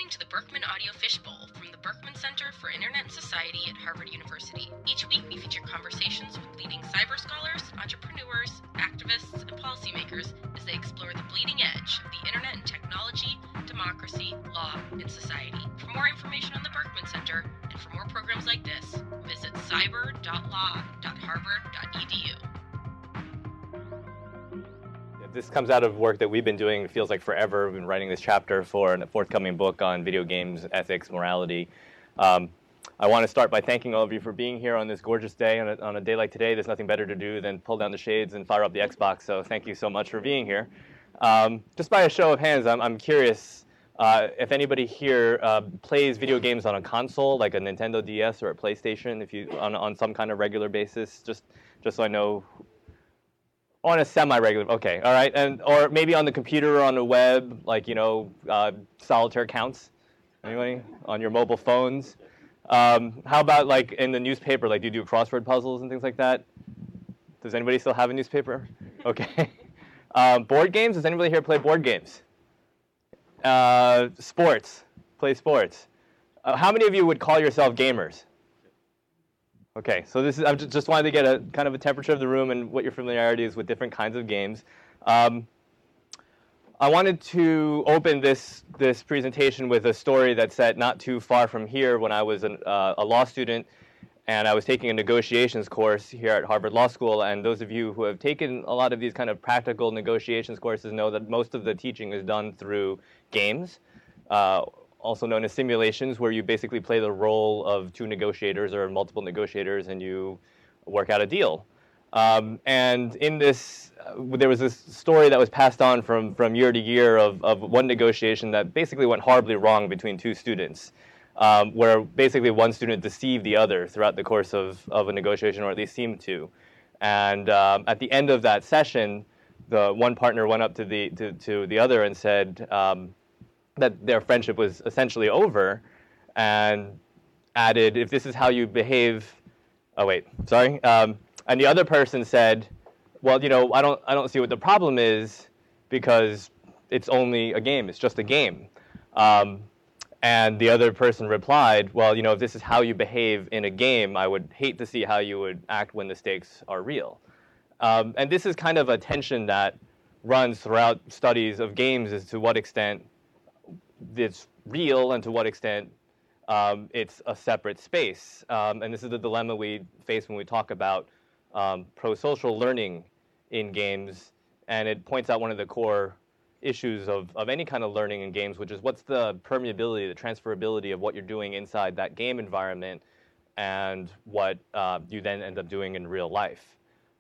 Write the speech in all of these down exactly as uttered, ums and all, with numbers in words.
to the Berkman Audio Fishbowl from the Berkman Center for Internet and Society at Harvard University. Each week we feature conversations with leading cyber scholars, entrepreneurs, activists, and policymakers as they explore the bleeding edge of the internet and technology, democracy, law, and society. For more information on the Berkman Center and for more programs like this, visit cyber dot law dot harvard dot e d u. This comes out of work that we've been doing, it feels like forever. We've been writing this chapter for a forthcoming book on video games, ethics, morality. Um, I want to start by thanking all of you for being here on this gorgeous day. On a, on a day like today, there's nothing better to do than pull down the shades and fire up the Xbox, so thank you so much for being here. Um, just by a show of hands, I'm, I'm curious uh, if anybody here uh, plays video games on a console, like a Nintendo D S or a PlayStation, if you on, on some kind of regular basis, just, just so I know. On a semi-regular, okay, all right, and or maybe on the computer or on the web, like, you know, uh, solitaire counts. Anybody? On your mobile phones. Um, how about like in the newspaper, like do you do crossword puzzles and things like that? Does anybody still have a newspaper? Okay. um, board games? Does anybody here play board games? Uh, sports. Play sports. Uh, how many of you would call yourself gamers? Okay, so this is, I just wanted to get a kind of a temperature of the room and what your familiarity is with different kinds of games. Um, I wanted to open this this presentation with a story that's set not too far from here when I was an, uh, a law student and I was taking a negotiations course here at Harvard Law School. And those of you who have taken a lot of these kind of practical negotiations courses know that most of the teaching is done through games. Uh, also known as simulations, where you basically play the role of two negotiators or multiple negotiators and you work out a deal. Um, and in this, uh, there was this story that was passed on from, from year to year of, of one negotiation that basically went horribly wrong between two students, um, where basically one student deceived the other throughout the course of, of a negotiation, or at least seemed to. And um, at the end of that session, the one partner went up to the, to, to the other and said, um, that their friendship was essentially over, and added, if this is how you behave, oh wait, sorry. Um, and the other person said, well, you know, I don't, I don't see what the problem is because it's only a game, it's just a game. Um, and the other person replied, well, you know, if this is how you behave in a game, I would hate to see how you would act when the stakes are real. Um, and this is kind of a tension that runs throughout studies of games as to what extent it's real and to what extent um, it's a separate space. Um, and this is the dilemma we face when we talk about um, pro-social learning in games. And it points out one of the core issues of, of any kind of learning in games, which is what's the permeability, the transferability of what you're doing inside that game environment and what uh, you then end up doing in real life.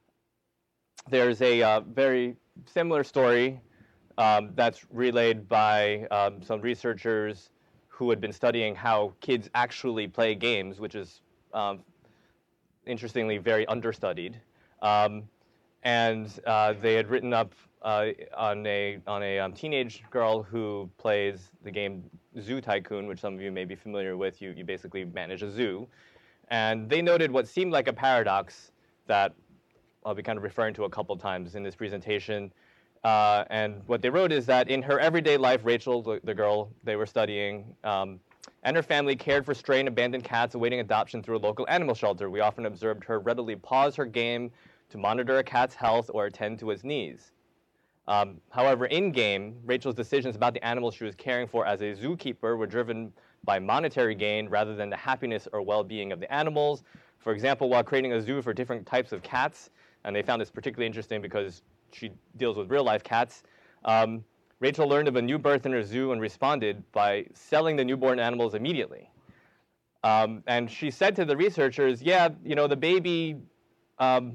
There's a uh, very similar story Um, that's relayed by um, some researchers who had been studying how kids actually play games, which is um, interestingly very understudied. Um, and uh, they had written up uh, on a on a um, teenage girl who plays the game Zoo Tycoon, which some of you may be familiar with. You you basically manage a zoo, and they noted what seemed like a paradox that I'll be kind of referring to a couple times in this presentation. Uh, and what they wrote is that in her everyday life, Rachel, the, the girl they were studying, um, and her family cared for stray and abandoned cats awaiting adoption through a local animal shelter. We often observed her readily pause her game to monitor a cat's health or attend to its needs. Um, however, in-game, Rachel's decisions about the animals she was caring for as a zookeeper were driven by monetary gain rather than the happiness or well-being of the animals. For example, while creating a zoo for different types of cats, and they found this particularly interesting because she deals with real-life cats. Um, Rachel learned of a new birth in her zoo and responded by selling the newborn animals immediately. Um, and she said to the researchers, yeah, you know, the baby, um,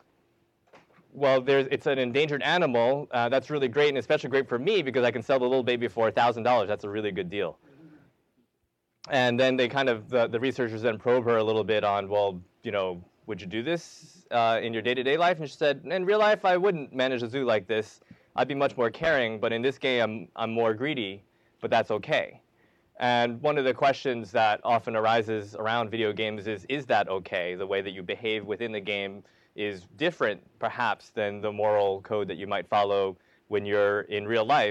well, there's, it's an endangered animal. Uh, that's really great, and especially great for me because I can sell the little baby for one thousand dollars. That's a really good deal. And then they kind of, the, the researchers then probe her a little bit on, well, you know, would you do this uh, in your day-to-day life? And she said, in real life, I wouldn't manage a zoo like this. I'd be much more caring, but in this game, I'm, I'm more greedy, but that's okay. And one of the questions that often arises around video games is, is that okay? The way that you behave within the game is different, perhaps, than the moral code that you might follow when you're in real life.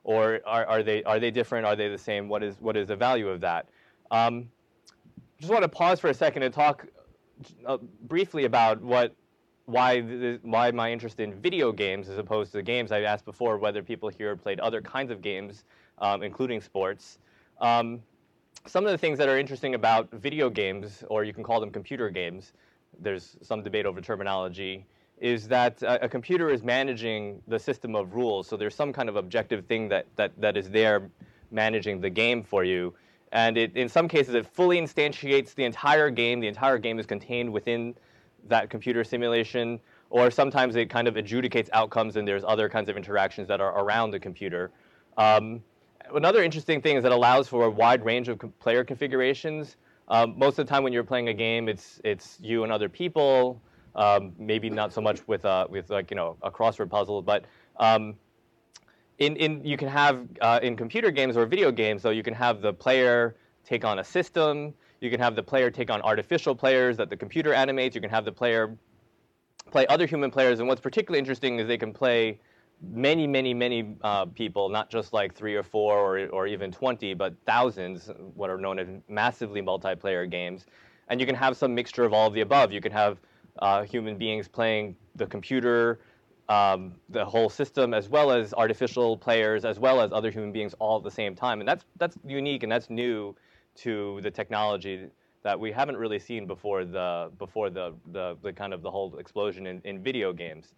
or are, are they are they different? Are they the same? What is what is the value of that? Um, just want to pause for a second and talk uh, briefly about what why the, why my interest in video games as opposed to games. I asked before whether people here played other kinds of games, um, including sports. Um, some of the things that are interesting about video games, or you can call them computer games, there's some debate over terminology, is that a, a computer is managing the system of rules. So there's some kind of objective thing that, that, that is there managing the game for you. And it, in some cases, it fully instantiates the entire game. The entire game is contained within that computer simulation. Or sometimes it kind of adjudicates outcomes, and there's other kinds of interactions that are around the computer. Um, another interesting thing is that it allows for a wide range of player configurations. Um, most of the time when you're playing a game, it's it's you and other people. Um, maybe not so much with uh, with like you know a crossword puzzle, but um, in in you can have uh, in computer games or video games, though, you can have the player take on a system. You can have the player take on artificial players that the computer animates. You can have the player play other human players, and what's particularly interesting is they can play many, many, many uh, people, not just like three or four or, or even twenty, but thousands, what are known as massively multiplayer games. And you can have some mixture of all of the above. You can have uh, human beings playing the computer, um, the whole system, as well as artificial players, as well as other human beings all at the same time. And that's that's unique and that's new to the technology that we haven't really seen before the before the the, the kind of the whole explosion in, in video games.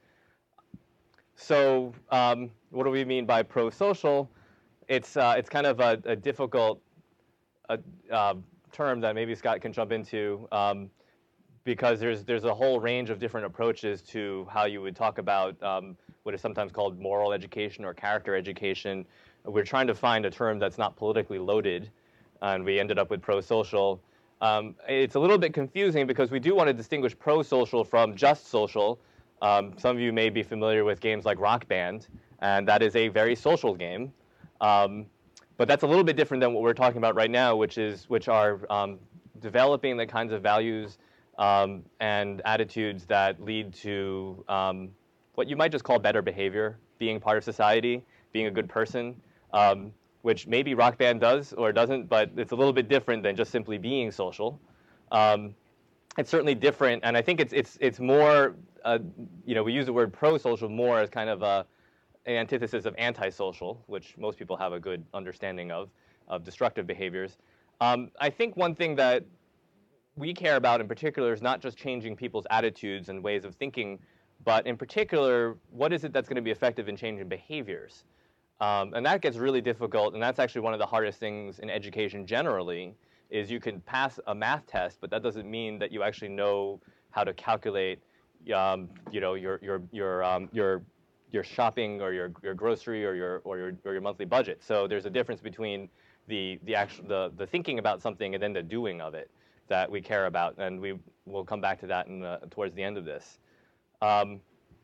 So um, what do we mean by pro-social? It's uh, it's kind of a, a difficult uh, uh, term that maybe Scott can jump into um, because there's there's a whole range of different approaches to how you would talk about um, what is sometimes called moral education or character education. We're trying to find a term that's not politically loaded, and we ended up with pro-social. Um, it's a little bit confusing because we do want to distinguish pro-social from just social. Um, some of you may be familiar with games like Rock Band, and that is a very social game. Um, but that's a little bit different than what we're talking about right now, which is which are um, developing the kinds of values um, and attitudes that lead to um, what you might just call better behavior, being part of society, being a good person. Um, which maybe Rock Band does or doesn't, but it's a little bit different than just simply being social. Um, it's certainly different, and I think it's it's it's more, uh, you know, we use the word pro-social more as kind of a, an antithesis of anti-social, which most people have a good understanding of, of destructive behaviors. Um, I think one thing that we care about in particular is not just changing people's attitudes and ways of thinking, but in particular, what is it that's going to be effective in changing behaviors? Um, and that gets really difficult, and that's actually one of the hardest things in education generally, is you can pass a math test, but that doesn't mean that you actually know how to calculate, um, you know, your your your um, your your shopping or your your grocery or your or your or your monthly budget. So there's a difference between the the actual the the thinking about something and then the doing of it that we care about, and we will come back to that in the, towards the end of this. Um,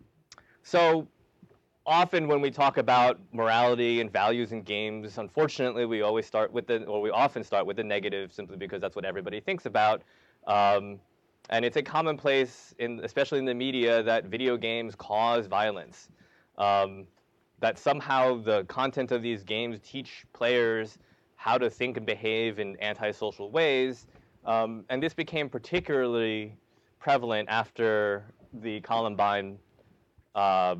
so. Often when we talk about morality and values in games, unfortunately, we always start with the, or we often start with the negative, simply because that's what everybody thinks about. Um, and it's a commonplace, in, especially in the media, that video games cause violence. Um, that somehow the content of these games teach players how to think and behave in antisocial ways. Um, and this became particularly prevalent after the Columbine uh,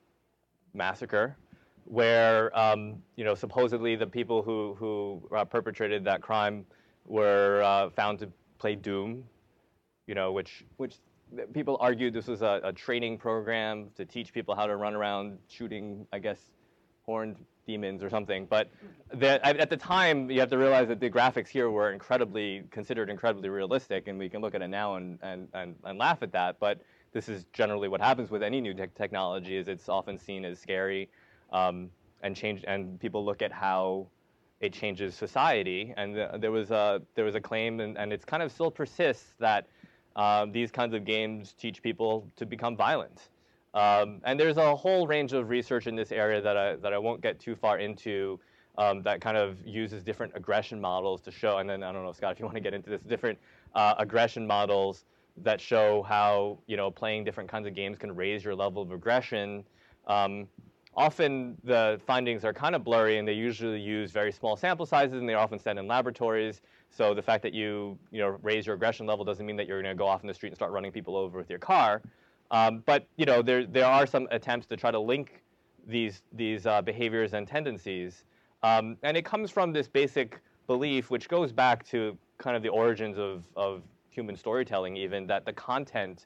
massacre, where um, you know supposedly the people who who uh, perpetrated that crime were uh, found to play Doom, you know, which which people argued this was a, a training program to teach people how to run around shooting, I guess, horned demons or something. But the, at the time, you have to realize that the graphics here were incredibly considered incredibly realistic, and we can look at it now and and and, and laugh at that, but this is generally what happens with any new te- technology. Is it's often seen as scary, um, and change, and people look at how it changes society. And the, there was a there was a claim, and, and it kind of still persists, that um, these kinds of games teach people to become violent. Um, and there's a whole range of research in this area that I that I won't get too far into. Um, that kind of uses different aggression models to show. And then I don't know, Scott, if you want to get into this, different uh, aggression models that show how, you know, playing different kinds of games can raise your level of aggression. Um, often the findings are kind of blurry, and they usually use very small sample sizes, and they're often done in laboratories. So the fact that you, you know, raise your aggression level doesn't mean that you're going to go off in the street and start running people over with your car. Um, but you know, there there are some attempts to try to link these these uh, behaviors and tendencies, um, and it comes from this basic belief, which goes back to kind of the origins of of human storytelling, even, that the content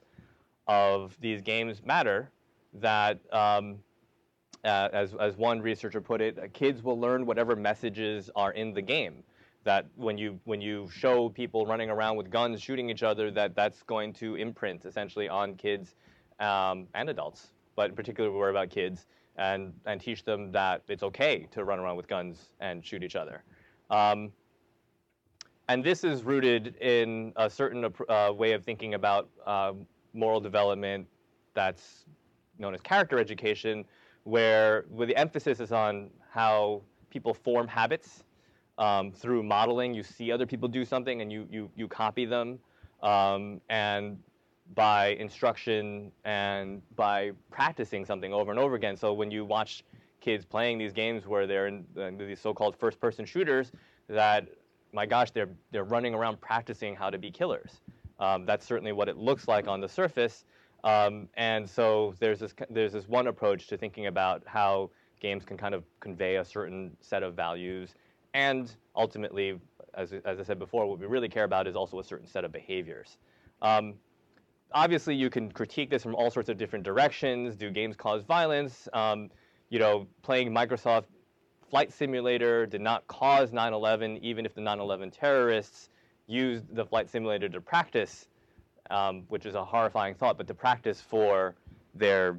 of these games matter. That um, uh, as as one researcher put it, uh, kids will learn whatever messages are in the game. That when you when you show people running around with guns shooting each other, that that's going to imprint essentially on kids um, and adults, but in particular we worry about kids, and and teach them that it's okay to run around with guns and shoot each other. Um, and this is rooted in a certain uh, way of thinking about uh, moral development that's known as character education, where, where the emphasis is on how people form habits um, through modeling. You see other people do something and you, you, you copy them, um, and by instruction and by practicing something over and over again. So when you watch kids playing these games where they're in, in these so-called first-person shooters, that, my gosh, they're, they're running around practicing how to be killers. Um, that's certainly what it looks like on the surface. Um, and so there's this, there's this one approach to thinking about how games can kind of convey a certain set of values. And ultimately, as, as I said before, what we really care about is also a certain set of behaviors. Um, obviously, you can critique this from all sorts of different directions. Do games cause violence? Um, you know, playing Microsoft Flight Simulator did not cause nine eleven, even if the nine eleven terrorists used the flight simulator to practice, um, which is a horrifying thought, but to practice for their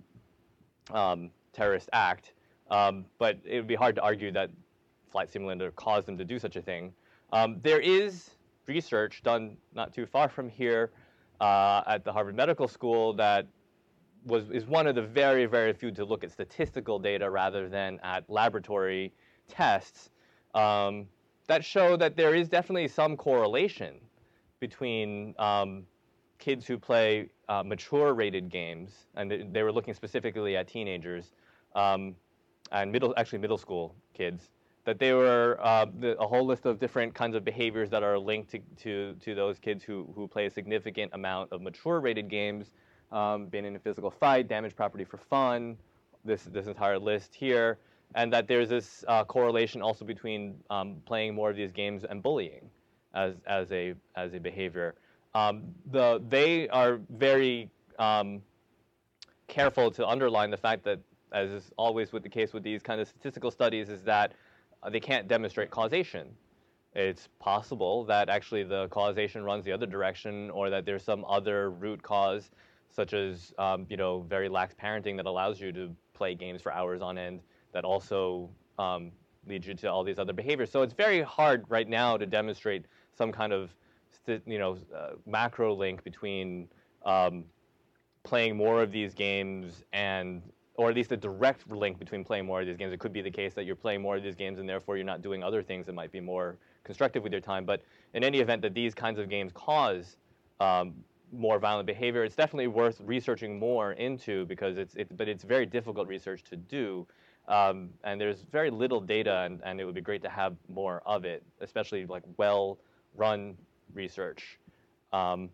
um, terrorist act. Um, but it would be hard to argue that Flight Simulator caused them to do such a thing. Um, there is research done not too far from here uh, at the Harvard Medical School that was is one of the very, very few to look at statistical data rather than at laboratory tests, um, that show that there is definitely some correlation between um, kids who play uh, mature-rated games, and they, they were looking specifically at teenagers, um, and middle, actually middle school kids, that they were uh, the, a whole list of different kinds of behaviors that are linked to, to, to those kids who, who play a significant amount of mature-rated games, um, being in a physical fight, damage property for fun, this, this entire list here, and that there's this uh, correlation also between um, playing more of these games and bullying as, as, a, as a behavior. Um, the, they are very um, careful to underline the fact that, as is always with the case with these kind of statistical studies, is that uh, they can't demonstrate causation. It's possible that actually the causation runs the other direction, or that there's some other root cause, such as um, you know, very lax parenting that allows you to play games for hours on end, that also um, leads you to all these other behaviors. So it's very hard right now to demonstrate some kind of you know, uh, macro link between um, playing more of these games and, or at least a direct link between playing more of these games. It could be the case that you're playing more of these games and therefore you're not doing other things that might be more constructive with your time. But in any event, that these kinds of games cause um, more violent behavior, it's definitely worth researching more into, because it's, it, but it's very difficult research to do. Um, and there's very little data, and, and it would be great to have more of it, especially like well-run research. Um,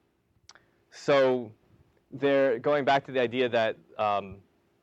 so they're going back to the idea that, um,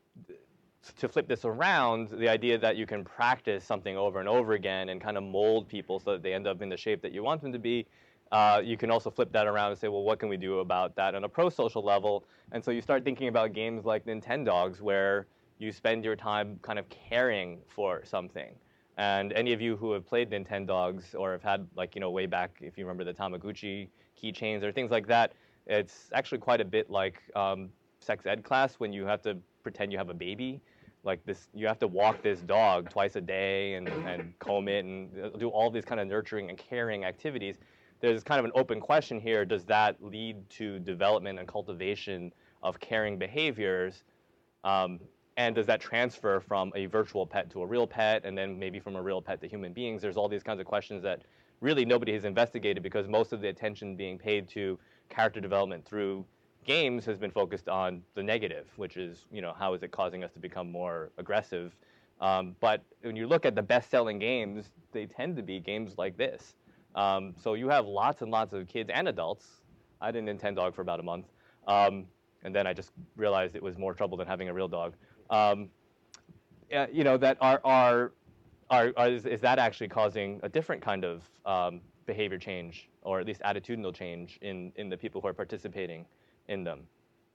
to flip this around, the idea that you can practice something over and over again and kind of mold people so that they end up in the shape that you want them to be, uh, you can also flip that around and say, well, what can we do about that on a pro-social level? And so you start thinking about games like Nintendogs, where you spend your time kind of caring for something. And any of you who have played Nintendogs, or have had, like, you know, way back, if you remember the Tamagotchi keychains or things like that, it's actually quite a bit like um, sex ed class, when you have to pretend you have a baby. Like this, you have to walk this dog twice a day and, and comb it and do all these kind of nurturing and caring activities. There's kind of an open question here. Does that lead to development and cultivation of caring behaviors? Um, And does that transfer from a virtual pet to a real pet, and then maybe from a real pet to human beings? There's all these kinds of questions that really nobody has investigated, because most of the attention being paid to character development through games has been focused on the negative, which is, you know, how is it causing us to become more aggressive? Um, but when you look at the best-selling games, they tend to be games like this. Um, so you have lots and lots of kids and adults. I didn't intend dog for about a month, um, and then I just realized it was more trouble than having a real dog. Um, uh, you know, that are are are, are is, is that actually causing a different kind of um, behavior change, or at least attitudinal change in in the people who are participating in them?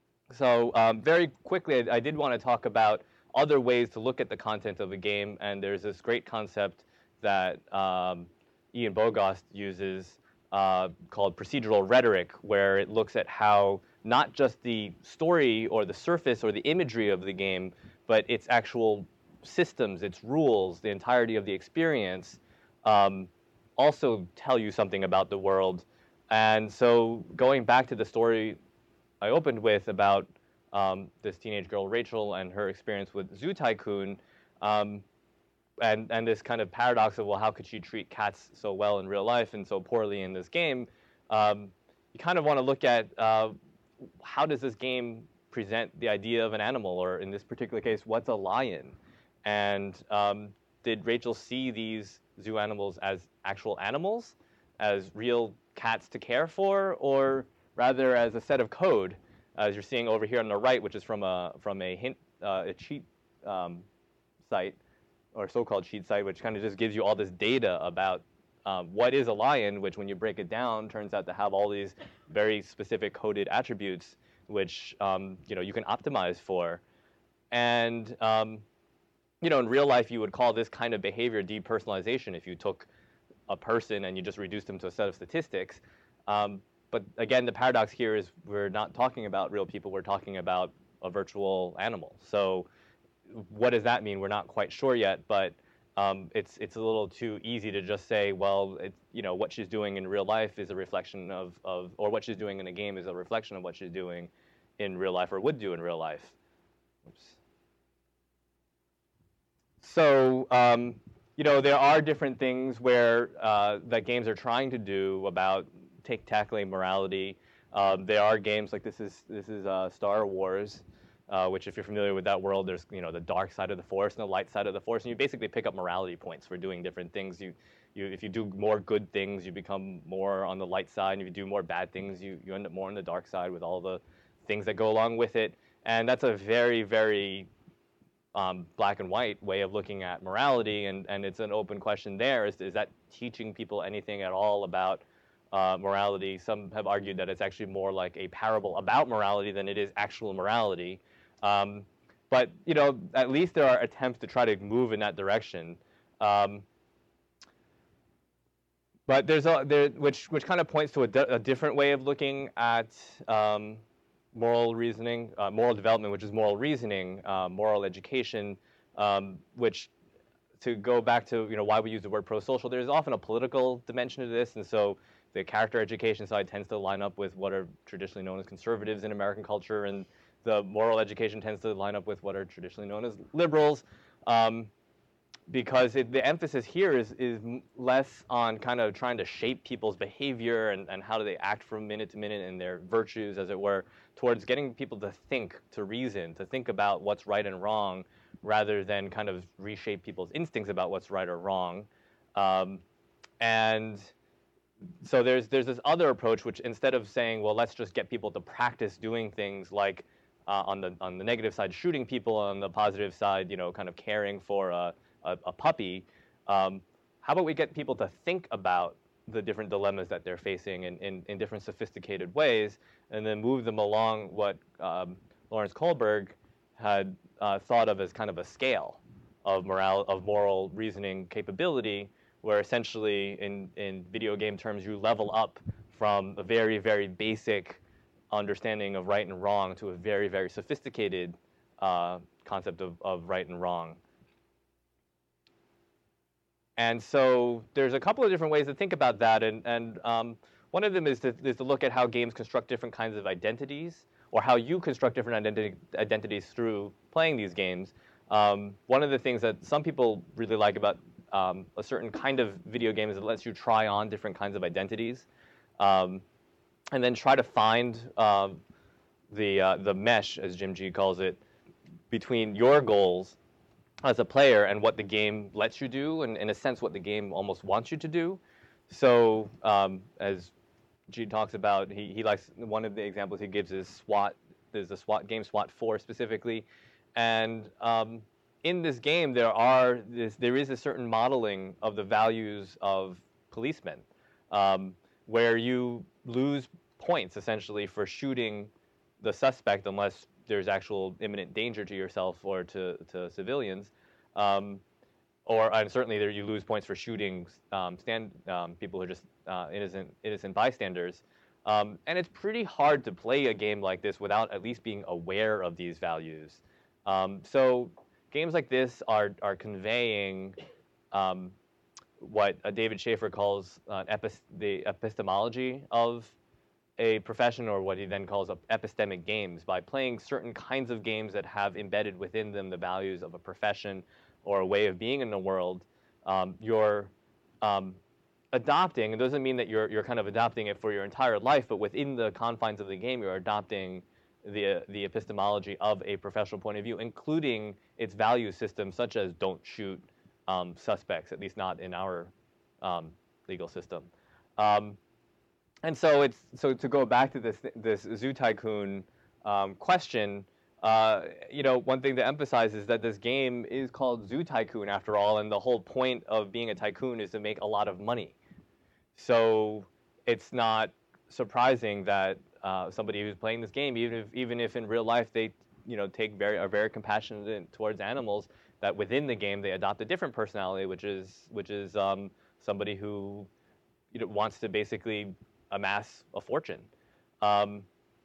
So um, very quickly, I, I did want to talk about other ways to look at the content of a game, and there's this great concept that um, Ian Bogost uses uh, called procedural rhetoric, where it looks at how not just the story or the surface or the imagery of the game, but its actual systems, its rules, the entirety of the experience um, also tell you something about the world. And so going back to the story I opened with about um, this teenage girl, Rachel, and her experience with Zoo Tycoon, um, and, and this kind of paradox of, well, how could she treat cats so well in real life and so poorly in this game? Um, you kind of want to look at uh, how does this game present the idea of an animal, or in this particular case, what's a lion? And um, did Rachel see these zoo animals as actual animals, as real cats to care for, or rather as a set of code, as you're seeing over here on the right, which is from a from a hint uh, a cheat um, site, or so-called cheat site, which kind of just gives you all this data about um, what is a lion, which when you break it down turns out to have all these very specific coded attributes, which um, you know you can optimize for. And um, you know, in real life, you would call this kind of behavior depersonalization if you took a person and you just reduced them to a set of statistics. Um, But again, the paradox here is we're not talking about real people, we're talking about a virtual animal. So what does that mean? We're not quite sure yet, but um, it's it's a little too easy to just say, well, it, you know, what she's doing in real life is a reflection of, of, or what she's doing in a game is a reflection of what she's doing in real life or would do in real life. Oops. So, um, you know, there are different things where uh, that games are trying to do about take tackling morality. Um, there are games like this is this is uh, Star Wars, uh, which if you're familiar with that world, there's you know the dark side of the Force and the light side of the Force, and you basically pick up morality points for doing different things. You, you if you do more good things, you become more on the light side, and if you do more bad things, you you end up more on the dark side with all the things that go along with it. And that's a very very um, black and white way of looking at morality, and and it's an open question there. Is is that teaching people anything at all about Uh, morality? Some have argued that it's actually more like a parable about morality than it is actual morality. Um, but you know, at least there are attempts to try to move in that direction. Um, but there's a there, which which kind of points to a, di a different way of looking at um, moral reasoning, uh, moral development, which is moral reasoning, uh, moral education, um, which. To go back to you know why we use the word pro-social, there's often a political dimension to this, and so the character education side tends to line up with what are traditionally known as conservatives in American culture, and the moral education tends to line up with what are traditionally known as liberals, um, because it, the emphasis here is is less on kind of trying to shape people's behavior and, and how do they act from minute to minute and their virtues, as it were, towards getting people to think, to reason, to think about what's right and wrong, rather than kind of reshape people's instincts about what's right or wrong. Um, and so there's there's this other approach, which instead of saying, well, let's just get people to practice doing things like uh, on the on the negative side, shooting people, on the positive side, you know, kind of caring for a, a, a puppy, um, how about we get people to think about the different dilemmas that they're facing in, in, in different sophisticated ways, and then move them along what um, Lawrence Kohlberg had uh, thought of as kind of a scale of moral, of moral reasoning capability, where essentially in, in video game terms you level up from a very, very basic understanding of right and wrong to a very, very sophisticated uh, concept of, of right and wrong. And so there's a couple of different ways to think about that, and, and um, one of them is to, is to look at how games construct different kinds of identities, or how you construct different identi identities through playing these games. Um, one of the things that some people really like about um, a certain kind of video game is it lets you try on different kinds of identities, um, and then try to find um, the uh, the mesh, as Jim G calls it, between your goals as a player and what the game lets you do, and in a sense, what the game almost wants you to do. So, um, as G talks about, he, he likes, one of the examples he gives is SWAT. There's a SWAT game, SWAT four specifically, and um, in this game there are this, there is a certain modeling of the values of policemen, um, where you lose points essentially for shooting the suspect unless there's actual imminent danger to yourself or to, to civilians. Um, or and certainly there you lose points for shooting um, stand, um, people who are just uh, innocent, innocent bystanders. Um, and it's pretty hard to play a game like this without at least being aware of these values. Um, so games like this are, are conveying um, what uh, David Schaefer calls uh, epis the epistemology of a profession, or what he then calls epistemic games, by playing certain kinds of games that have embedded within them the values of a profession or a way of being in the world. Um, you're um, adopting, it doesn't mean that you're, you're kind of adopting it for your entire life, but within the confines of the game, you're adopting the, the epistemology of a professional point of view, including its value system, such as don't shoot um, suspects, at least not in our um, legal system. Um, And so it's so to go back to this this Zoo Tycoon um, question. Uh, you know, one thing to emphasize is that this game is called Zoo Tycoon after all, and the whole point of being a tycoon is to make a lot of money. So it's not surprising that uh, somebody who's playing this game, even if even if in real life they you know take very are very compassionate towards animals, that within the game they adopt a different personality, which is which is um, somebody who you know wants to basically amass a fortune. Um,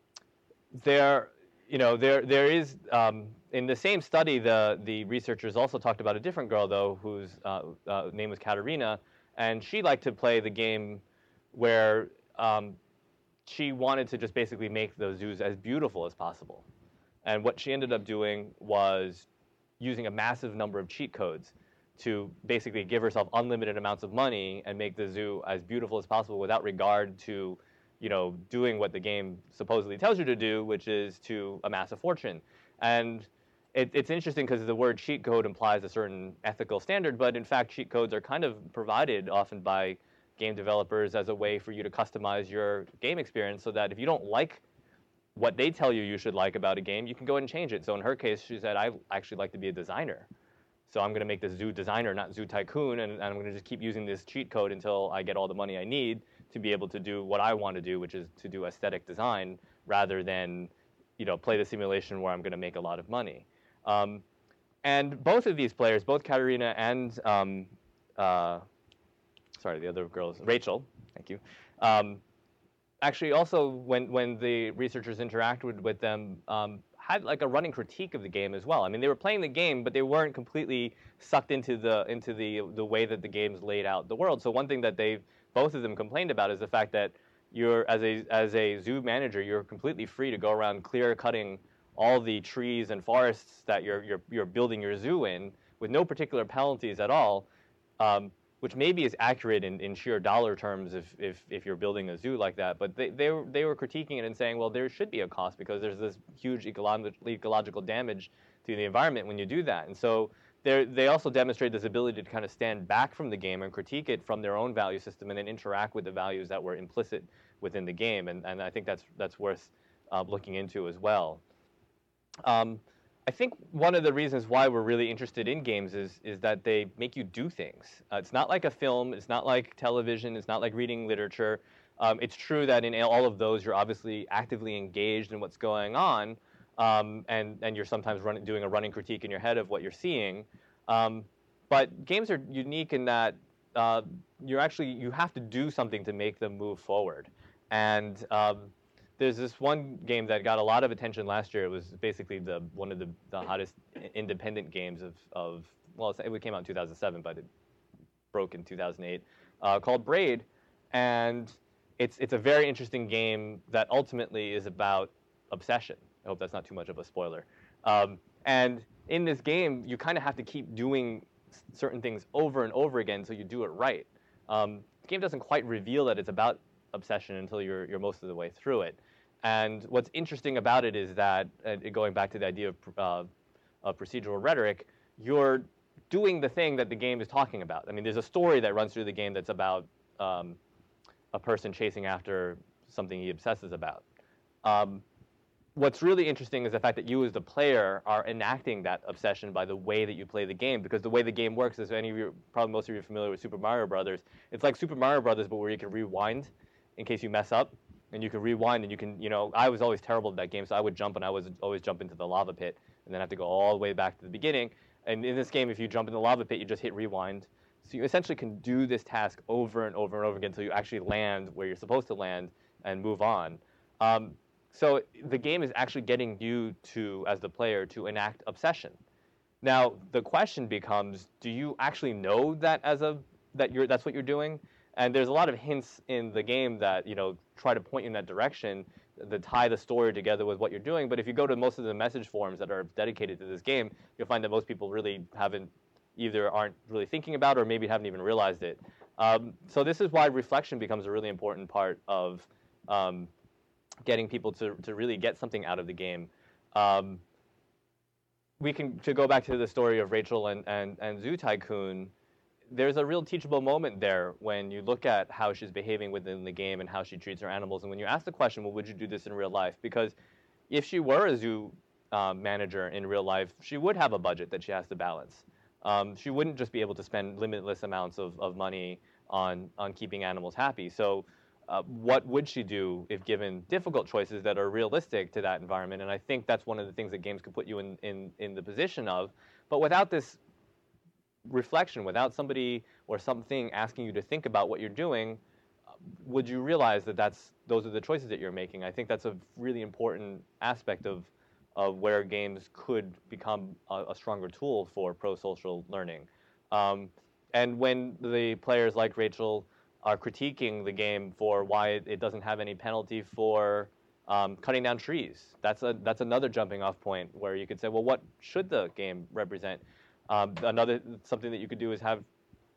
there, you know, there there is um, in the same study, the the researchers also talked about a different girl though, whose uh, uh, name was Katerina, and she liked to play the game where um, she wanted to just basically make the zoos as beautiful as possible. And what she ended up doing was using a massive number of cheat codes to basically give herself unlimited amounts of money and make the zoo as beautiful as possible without regard to, you know, doing what the game supposedly tells you to do, which is to amass a fortune. And it, it's interesting because the word cheat code implies a certain ethical standard, but in fact, cheat codes are kind of provided often by game developers as a way for you to customize your game experience so that if you don't like what they tell you you should like about a game, you can go ahead and change it. So in her case, she said, I actually like to be a designer. So I'm going to make this Zoo Designer, not Zoo Tycoon, and, and I'm going to just keep using this cheat code until I get all the money I need to be able to do what I want to do, which is to do aesthetic design, rather than, you know, play the simulation where I'm going to make a lot of money. Um, and both of these players, both Katerina and, um, uh, sorry, the other girl is Rachel, thank you. Um, actually, also when when the researchers interacted with them. Um, had like a running critique of the game as well. I mean, they were playing the game, but they weren't completely sucked into the into the the way that the game's laid out the world. So one thing that they both of them complained about is the fact that you're as a as a zoo manager, you're completely free to go around clear cutting all the trees and forests that you're you're you're building your zoo in with no particular penalties at all. Um, which maybe is accurate in, in sheer dollar terms if, if, if you're building a zoo like that. But they, they, were, they were critiquing it and saying, well, there should be a cost because there's this huge ecolo ecological damage to the environment when you do that. And so they also demonstrate this ability to kind of stand back from the game and critique it from their own value system and then interact with the values that were implicit within the game. And, and I think that's, that's worth uh, looking into as well. Um, I think one of the reasons why we're really interested in games is, is that they make you do things. Uh, it's not like a film, it's not like television, it's not like reading literature. Um, it's true that in all of those, you're obviously actively engaged in what's going on, um, and, and you're sometimes run, doing a running critique in your head of what you're seeing. Um, but games are unique in that uh, you're actually, you have to do something to make them move forward. And um, there's this one game that got a lot of attention last year. It was basically the one of the, the hottest independent games of, of well, it came out in two thousand seven, but it broke in two thousand eight, uh, called Braid. And it's, it's a very interesting game that ultimately is about obsession. I hope that's not too much of a spoiler. Um, and in this game, you kind of have to keep doing certain things over and over again so you do it right. Um, the game doesn't quite reveal that it's about obsession until you're, you're most of the way through it. And what's interesting about it is that, uh, going back to the idea of, uh, of procedural rhetoric, you're doing the thing that the game is talking about. I mean, there's a story that runs through the game that's about um, a person chasing after something he obsesses about. Um, what's really interesting is the fact that you as the player are enacting that obsession by the way that you play the game, because the way the game works is, any of you, probably most of you are familiar with Super Mario Brothers. It's like Super Mario Brothers, but where you can rewind in case you mess up, and you can rewind, and you can, you know, I was always terrible at that game, so I would jump, and I was always jump into the lava pit, and then have to go all the way back to the beginning. And in this game, if you jump in the lava pit, you just hit rewind. So you essentially can do this task over and over and over again until you actually land where you're supposed to land and move on. Um, so the game is actually getting you to, as the player, to enact obsession. Now the question becomes: do you actually know that as a that you're that's what you're doing? And there's a lot of hints in the game that, you know, try to point you in that direction, that tie the story together with what you're doing. But if you go to most of the message forums that are dedicated to this game, you'll find that most people really haven't, either aren't really thinking about, or maybe haven't even realized it. Um, so this is why reflection becomes a really important part of um, getting people to, to really get something out of the game. Um, we can, to go back to the story of Rachel and, and, and Zoo Tycoon, there's a real teachable moment there when you look at how she's behaving within the game and how she treats her animals. And when you ask the question, well, would you do this in real life? Because if she were a zoo um, manager in real life, she would have a budget that she has to balance. Um, she wouldn't just be able to spend limitless amounts of, of money on, on keeping animals happy. So uh, what would she do if given difficult choices that are realistic to that environment? And I think that's one of the things that games could put you in, in, in the position of. But without this reflection, without somebody or something asking you to think about what you're doing, would you realize that that's those are the choices that you're making? I think that's a really important aspect of of where games could become a, a stronger tool for pro-social learning. Um, and when the players like Rachel are critiquing the game for why it, it doesn't have any penalty for um, cutting down trees, that's a that's another jumping off point where you could say, well, what should the game represent? Um, another something that you could do is have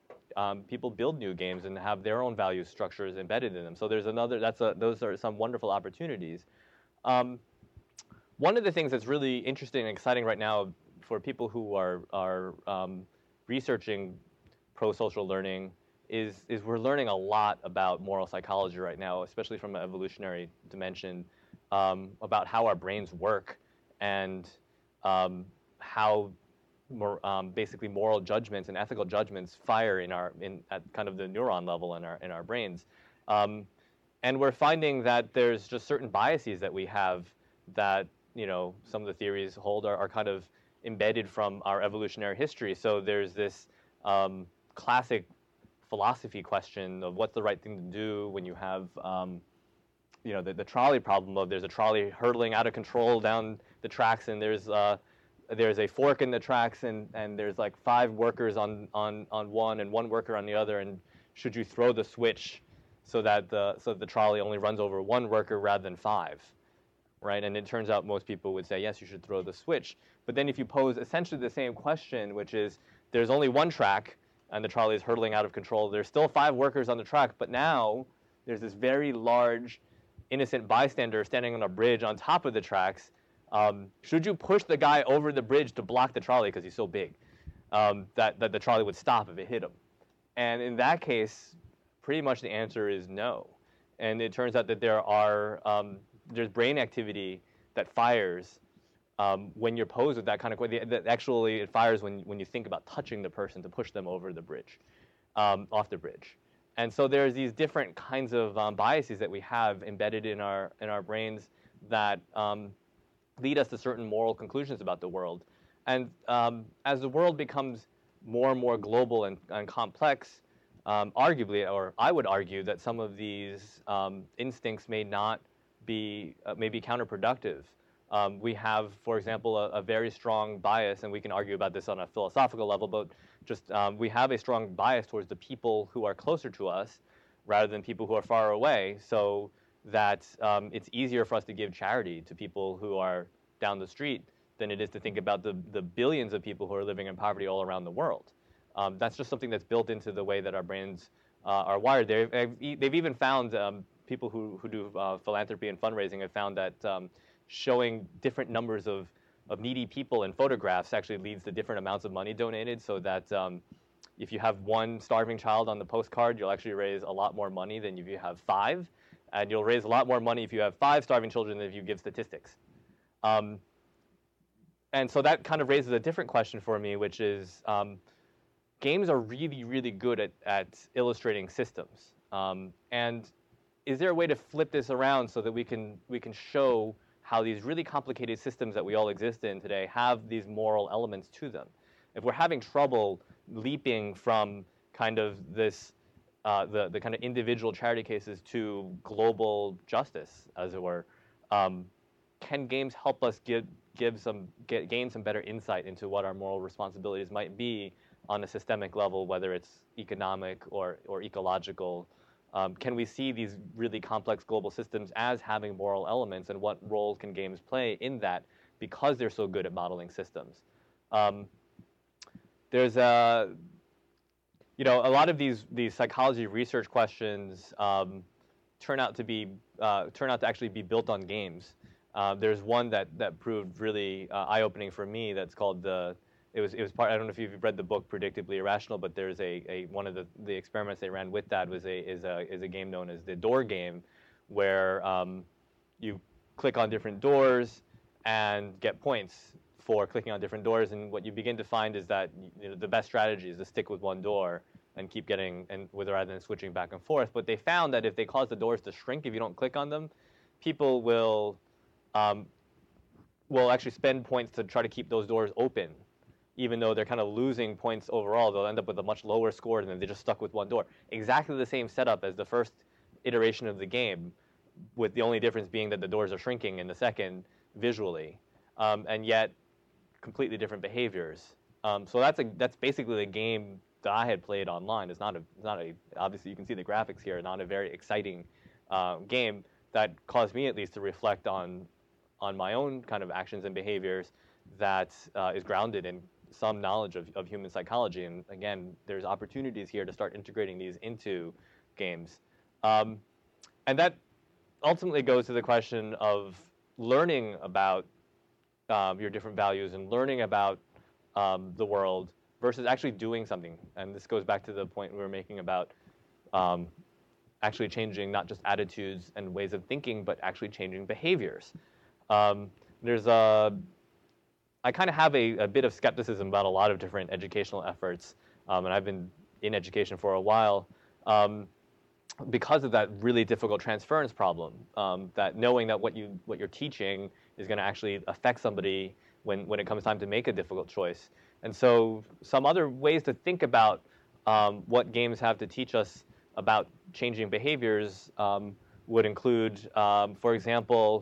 um, people build new games and have their own value structures embedded in them. So there's another. That's a. Those are some wonderful opportunities. Um, one of the things that's really interesting and exciting right now for people who are are um, researching pro-social learning is is we're learning a lot about moral psychology right now, especially from an evolutionary dimension, um, about how our brains work and um, how More, um, basically moral judgments and ethical judgments fire in our in at kind of the neuron level in our in our brains, um, and we're finding that there's just certain biases that we have that, you know, some of the theories hold are, are kind of embedded from our evolutionary history. So there's this um, classic philosophy question of what's the right thing to do when you have um, you know the, the trolley problem of there's a trolley hurtling out of control down the tracks, and there's uh, there's a fork in the tracks, and, and there's like five workers on, on, on one and one worker on the other, and should you throw the switch so that the so that the trolley only runs over one worker rather than five, right? And it turns out most people would say, yes, you should throw the switch. But then if you pose essentially the same question, which is there's only one track and the trolley is hurtling out of control, there's still five workers on the track, but now there's this very large innocent bystander standing on a bridge on top of the tracks. Um, should you push the guy over the bridge to block the trolley because he's so big um, that, that the trolley would stop if it hit him? And in that case, pretty much the answer is no. And it turns out that there are um, there's brain activity that fires um, when you're posed with that kind of question. That actually, it fires when when you think about touching the person to push them over the bridge, um, off the bridge. And so there's these different kinds of um, biases that we have embedded in our in our brains that um, lead us to certain moral conclusions about the world. And um, as the world becomes more and more global and, and complex, um, arguably, or I would argue that some of these um, instincts may not be, uh, may be counterproductive. Um, we have, for example, a, a very strong bias, and we can argue about this on a philosophical level, but just um, we have a strong bias towards the people who are closer to us rather than people who are far away. So that um, it's easier for us to give charity to people who are down the street than it is to think about the, the billions of people who are living in poverty all around the world. Um, that's just something that's built into the way that our brains uh, are wired. They've, they've even found um, people who, who do uh, philanthropy and fundraising have found that um, showing different numbers of, of needy people in photographs actually leads to different amounts of money donated, so that um, if you have one starving child on the postcard, you'll actually raise a lot more money than if you have five, and you'll raise a lot more money if you have five starving children than if you give statistics. Um, and so that kind of raises a different question for me, which is, um, games are really, really good at, at illustrating systems. Um, and is there a way to flip this around so that we can, we can show how these really complicated systems that we all exist in today have these moral elements to them? If we're having trouble leaping from kind of this, uh, the, the kind of individual charity cases to global justice, as it were, um, can games help us give, give some, get, gain some better insight into what our moral responsibilities might be on a systemic level, whether it's economic or, or ecological? Um, can we see these really complex global systems as having moral elements, and what role can games play in that because they're so good at modeling systems? Um, there's a, you know, a lot of these, these psychology research questions um, turn out to be, uh, turn out to actually be built on games. Uh, there's one that, that proved really uh, eye-opening for me that's called the, It was, it was part, I don't know if you've read the book Predictably Irrational, but there's a, a one of the, the experiments they ran with that was a, is, a, is a game known as the door game, where um, you click on different doors and get points for clicking on different doors. And what you begin to find is that, you know, the best strategy is to stick with one door and keep getting, and with rather than switching back and forth. But they found that if they cause the doors to shrink, if you don't click on them, people will, um, will actually spend points to try to keep those doors open. Even though they're kind of losing points overall, they'll end up with a much lower score than if they just stuck with one door. Exactly the same setup as the first iteration of the game, with the only difference being that the doors are shrinking in the second visually, um, and yet completely different behaviors. Um, so that's a that's basically the game that I had played online. It's not a it's not a obviously you can see the graphics here. Not a very exciting uh, game that caused me at least to reflect on on my own kind of actions and behaviors that uh, is grounded in some knowledge of, of human psychology. And again, there's opportunities here to start integrating these into games. Um, and that ultimately goes to the question of learning about um, your different values and learning about um, the world versus actually doing something. And this goes back to the point we were making about um, actually changing not just attitudes and ways of thinking, but actually changing behaviors. Um, there's a I kind of have a, a bit of skepticism about a lot of different educational efforts, um, and I've been in education for a while, um, because of that really difficult transference problem, um, that knowing that what, you, what you're teaching is going to actually affect somebody when, when it comes time to make a difficult choice. And so some other ways to think about um, what games have to teach us about changing behaviors um, would include, um, for example,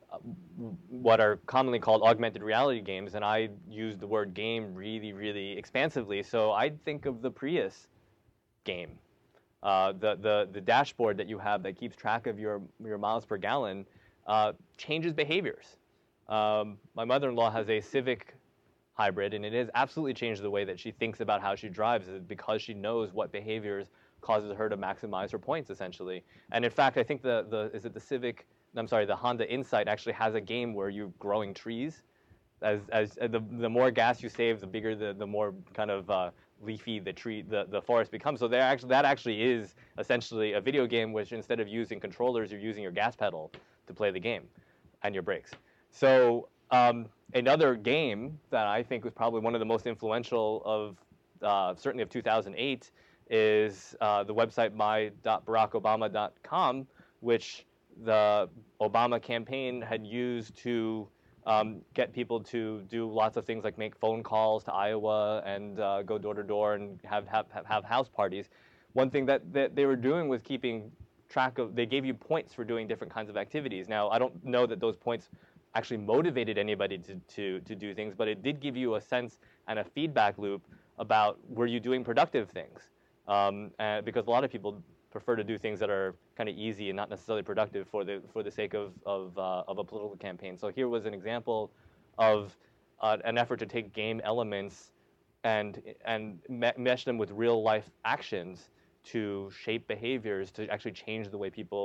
what are commonly called augmented reality games, and I use the word game really, really expansively. So I think of the Prius game, uh, the the the dashboard that you have that keeps track of your your miles per gallon, uh, changes behaviors. Um, my mother-in-law has a Civic hybrid, and it has absolutely changed the way that she thinks about how she drives, because she knows what behaviors causes her to maximize her points, essentially. And in fact, I think the the is it the Civic. I'm sorry, the Honda Insight actually has a game where you're growing trees. As, as uh, the, the more gas you save, the bigger the, the more kind of uh, leafy the tree, the, the forest becomes. So there actually, that actually is essentially a video game, which instead of using controllers, you're using your gas pedal to play the game and your brakes. So um, another game that I think was probably one of the most influential of, uh, certainly of two thousand eight, is uh, the website my dot barack obama dot com, which the Obama campaign had used to um, get people to do lots of things like make phone calls to Iowa and uh, go door to door and have, have have house parties. One thing that, that they were doing was keeping track of, they gave you points for doing different kinds of activities. Now, I don't know that those points actually motivated anybody to, to, to do things, but it did give you a sense and a feedback loop about, were you doing productive things? Um, and because a lot of people prefer to do things that are kind of easy and not necessarily productive for the for the sake of of, uh, of a political campaign. So here was an example of uh, an effort to take game elements and and me mesh them with real life actions to shape behaviors to actually change the way people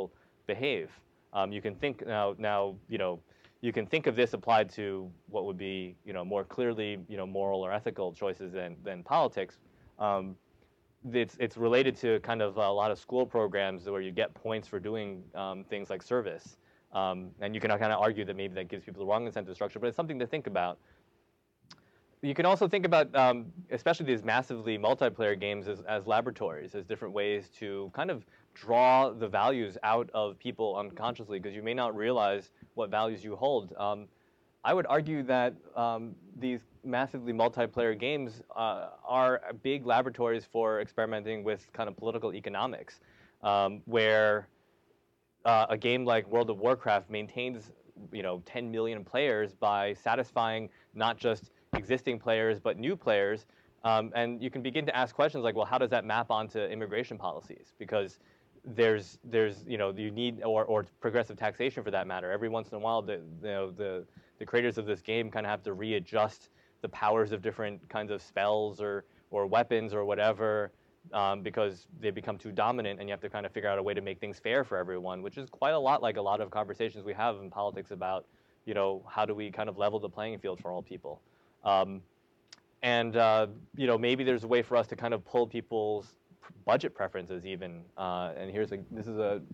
behave. Um, you can think now, now, you know, you can think of this applied to what would be, you know, more clearly, you know, moral or ethical choices than than politics. Um, it's it's related to kind of a lot of school programs where you get points for doing um, things like service, um, and you can kind of argue that maybe that gives people the wrong incentive structure, but it's something to think about. You can also think about, um, especially these massively multiplayer games, as, as laboratories, as different ways to kind of draw the values out of people unconsciously, because you may not realize what values you hold. Um, I would argue that um, these massively multiplayer games uh, are big laboratories for experimenting with kind of political economics, um, where uh, a game like World of Warcraft maintains, you know, ten million players by satisfying not just existing players but new players, um, and you can begin to ask questions like, well, how does that map onto immigration policies? Because there's there's you know you need or, or progressive taxation for that matter. Every once in a while, the you know the the creators of this game kind of have to readjust the powers of different kinds of spells or or weapons or whatever, um, because they become too dominant, and you have to kind of figure out a way to make things fair for everyone, which is quite a lot like a lot of conversations we have in politics about, you know, how do we kind of level the playing field for all people. Um, and, uh, you know, maybe there's a way for us to kind of pull people's budget preferences even. Uh, and here's a, this is a,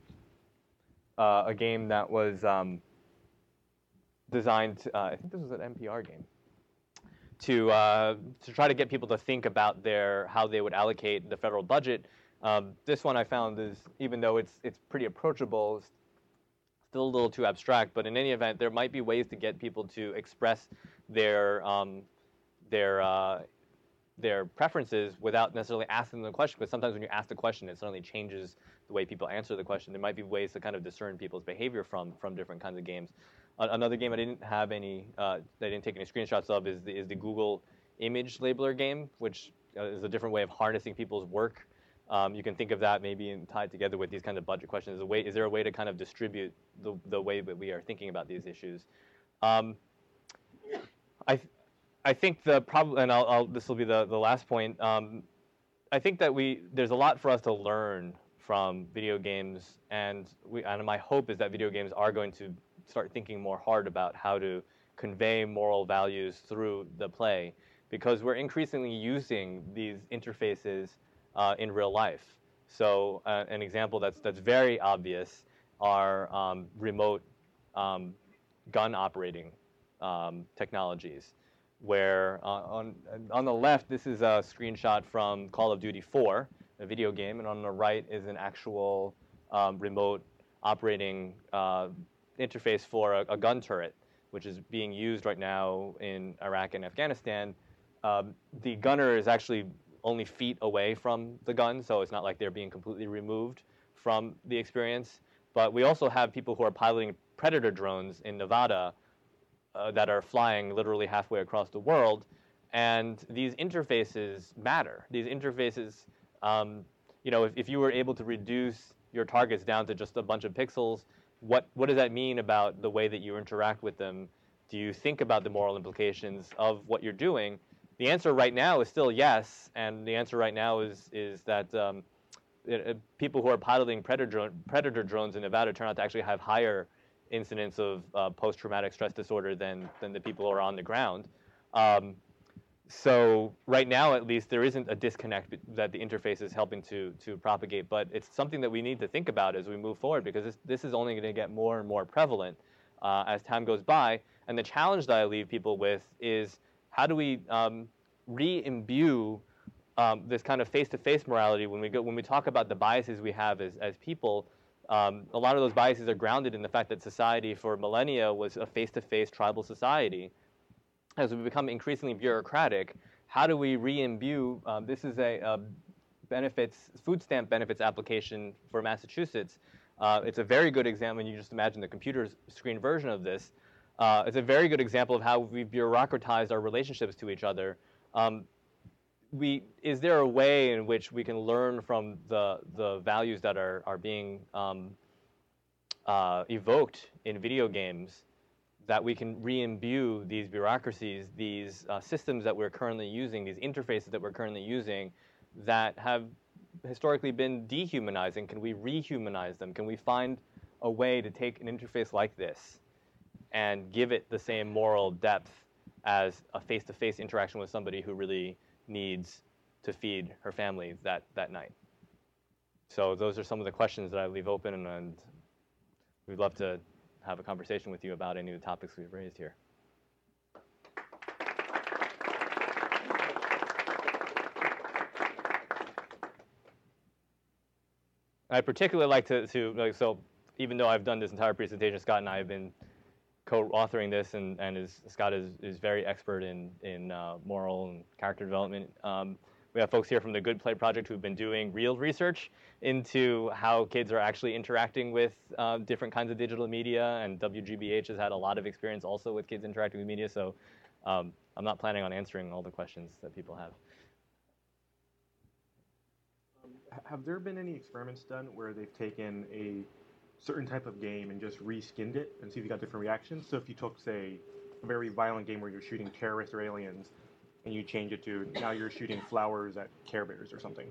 uh, a game that was um, designed, to, uh, I think this was an N P R game, to, uh, to try to get people to think about their, how they would allocate the federal budget. Um, this one I found is, even though it's, it's pretty approachable, still a little too abstract, but in any event, there might be ways to get people to express their um, their uh, their preferences without necessarily asking them the question. Because sometimes when you ask the question, it suddenly changes the way people answer the question. There might be ways to kind of discern people's behavior from from different kinds of games. Uh, another game I didn't have any, uh, I didn't take any screenshots of, is the, is the Google Image Labeler game, which uh, is a different way of harnessing people's work. Um, you can think of that maybe and tie it together with these kinds of budget questions. Is, a way, is there a way to kind of distribute the, the way that we are thinking about these issues? Um, I, th I think the problem, and I'll, I'll, this will be the, the last point. Um, I think that we there's a lot for us to learn from video games, and we and my hope is that video games are going to start thinking more hard about how to convey moral values through the play, because we're increasingly using these interfaces uh, in real life. So uh, an example that's that's very obvious are um, remote um, gun operating um, technologies, where uh, on on the left, this is a screenshot from Call of Duty four, a video game, and on the right is an actual um, remote operating uh, interface for a, a gun turret, which is being used right now in Iraq and Afghanistan. Um, the gunner is actually only feet away from the gun, so it's not like they're being completely removed from the experience. But we also have people who are piloting Predator drones in Nevada uh, that are flying literally halfway across the world, and these interfaces matter. These interfaces, um, you know, if, if you were able to reduce your targets down to just a bunch of pixels, what, what does that mean about the way that you interact with them? Do you think about the moral implications of what you're doing? The answer right now is still yes, and the answer right now is, is that um, it, it, people who are piloting predator, drone, predator drones in Nevada turn out to actually have higher incidence of uh, post-traumatic stress disorder than, than the people who are on the ground. Um, so right now, at least, there isn't a disconnect that the interface is helping to, to propagate, but it's something that we need to think about as we move forward, because this, this is only going to get more and more prevalent uh, as time goes by. And the challenge that I leave people with is, how do we um, re-imbue um, this kind of face-to-face morality when we go, when we talk about the biases we have as, as people? Um, a lot of those biases are grounded in the fact that society for millennia was a face-to-face tribal society. As we become increasingly bureaucratic, how do we re-imbue? Um, this is a, a benefits, food stamp benefits application for Massachusetts. Uh, it's a very good example, and you just imagine the computer screen version of this. Uh, it's a very good example of how we bureaucratized our relationships to each other. Um, we, is there a way in which we can learn from the, the values that are, are being um, uh, evoked in video games, that we can re-imbue these bureaucracies, these uh, systems that we're currently using, these interfaces that we're currently using, that have historically been dehumanizing. Can we rehumanize them? Can we find a way to take an interface like this and give it the same moral depth as a face-to-face interaction with somebody who really needs to feed her family that, that night? So those are some of the questions that I leave open, and, and we'd love to have a conversation with you about any of the topics we've raised here. I particularly like to, to like, so even though I've done this entire presentation, Scott and I have been co-authoring this, and, and is, Scott is, is very expert in, in uh, moral and character development. Um, we have folks here from the Good Play Project who've been doing real research into how kids are actually interacting with uh, different kinds of digital media, and W G B H has had a lot of experience also with kids interacting with media, so um, I'm not planning on answering all the questions that people have. Have there been any experiments done where they've taken a certain type of game and just reskinned it and see if you got different reactions? So if you took, say, a very violent game where you're shooting terrorists or aliens, and you change it to now you're shooting flowers at Care Bears or something?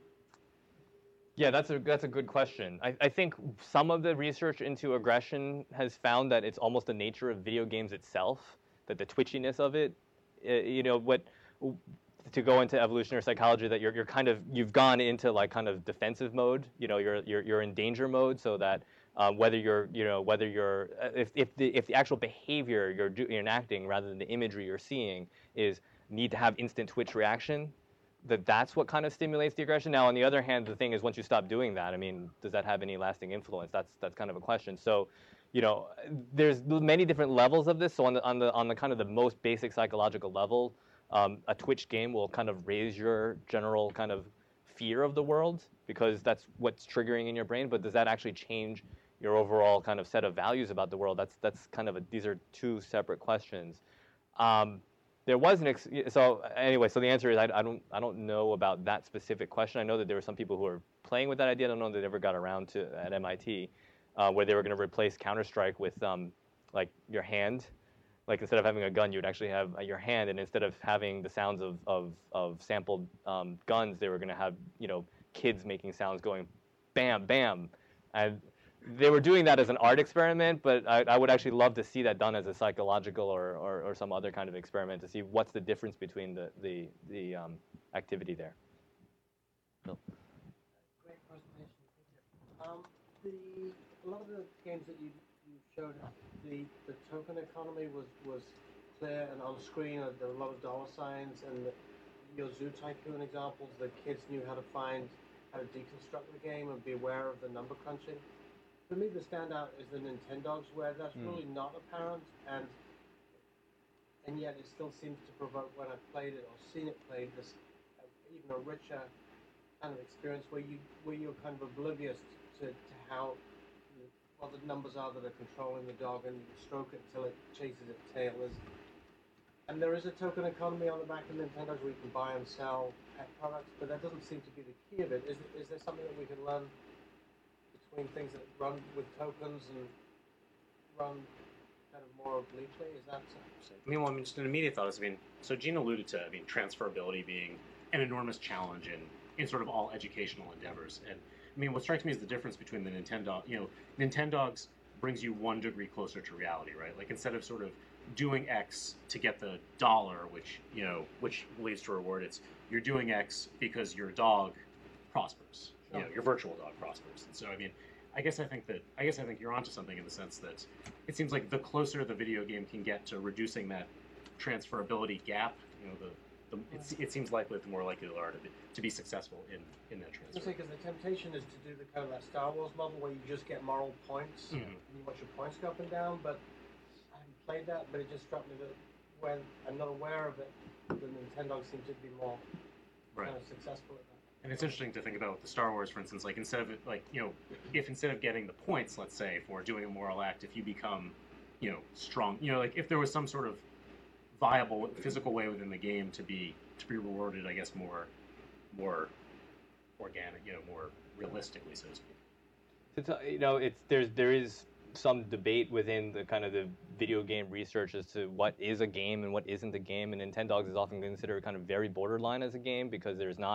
Yeah, that's a that's a good question. I, I think some of the research into aggression has found that it's almost the nature of video games itself, that the twitchiness of it, uh, you know, what. To go into evolutionary psychology, that you're you're kind of you've gone into like kind of defensive mode. You know, you're you're you're in danger mode, so that um, whether you're you know whether you're if if the if the actual behavior you're, do, you're enacting rather than the imagery you're seeing is need to have instant twitch reaction, that that's what kind of stimulates the aggression. Now, on the other hand, the thing is, once you stop doing that, I mean, does that have any lasting influence? That's that's kind of a question. So, you know, there's many different levels of this. So on the on the on the kind of the most basic psychological level. Um, a Twitch game will kind of raise your general kind of fear of the world because that's what's triggering in your brain. But does that actually change your overall kind of set of values about the world? That's that's kind of a, these are two separate questions. Um, there was an ex so anyway. So the answer is I, I don't I don't know about that specific question. I know that there were some people who were playing with that idea. I don't know if they ever got around to at M I T uh, where they were going to replace Counter-Strike with um, like your hand. Like instead of having a gun, you would actually have uh, your hand, and instead of having the sounds of of, of sampled um, guns, they were going to have you know kids making sounds going, bam, bam, and they were doing that as an art experiment. But I, I would actually love to see that done as a psychological or, or, or some other kind of experiment to see what's the difference between the the the um, activity there. Bill. Great presentation. Um, the a lot of the games that you you showed. The, the token economy was, was clear and on screen. Uh, there were a lot of dollar signs, and the, your Zoo Tycoon examples, the kids knew how to find, how to deconstruct the game and be aware of the number crunching. For me, the standout is the Nintendogs, where that's mm. really not apparent, and and yet it still seems to provoke, when I've played it or seen it played, this uh, even a richer kind of experience where you where you're kind of oblivious to, to how. What the numbers are that are controlling the dog, and you stroke it until it chases its tail. Is, and there is a token economy on the back of Nintendo's where you can buy and sell pet products, but that doesn't seem to be the key of it. Is, is there something that we can learn between things that run with tokens and run kind of more obliquely? Is that something? I mean, well, I mean, just an immediate thought is, I mean, so Gene alluded to, I mean, transferability being an enormous challenge in, in sort of all educational endeavors, and I mean, what strikes me is the difference between the Nintendo, you know, Nintendogs brings you one degree closer to reality, right? Like instead of sort of doing X to get the dollar, which, you know, which leads to reward, it's you're doing X because your dog prospers, you know, your virtual dog prospers. And so, I mean, I guess I think that, I guess I think you're onto something in the sense that it seems like the closer the video game can get to reducing that transferability gap, you know, the It's, it seems likely the more likely they are to be, to be successful in, in that transfer. Because the temptation is to do the kind of that Star Wars model where you just get moral points mm-hmm. and you watch your points go up and down. But I haven't played that, but it just struck me that when I'm not aware of it, the Nintendo seems to be more right. kind of successful at that. And it's interesting to think about with the Star Wars, for instance, like instead of it, like you know, if instead of getting the points, let's say for doing a moral act, if you become, you know, strong, you know, like if there was some sort of viable physical way within the game to be to be rewarded, I guess more more organic, you know, more realistically, so to speak. It's, you know, it's there's there is some debate within the kind of the video game research as to what is a game and what isn't a game, and Nintendogs is often considered kind of very borderline as a game because there's not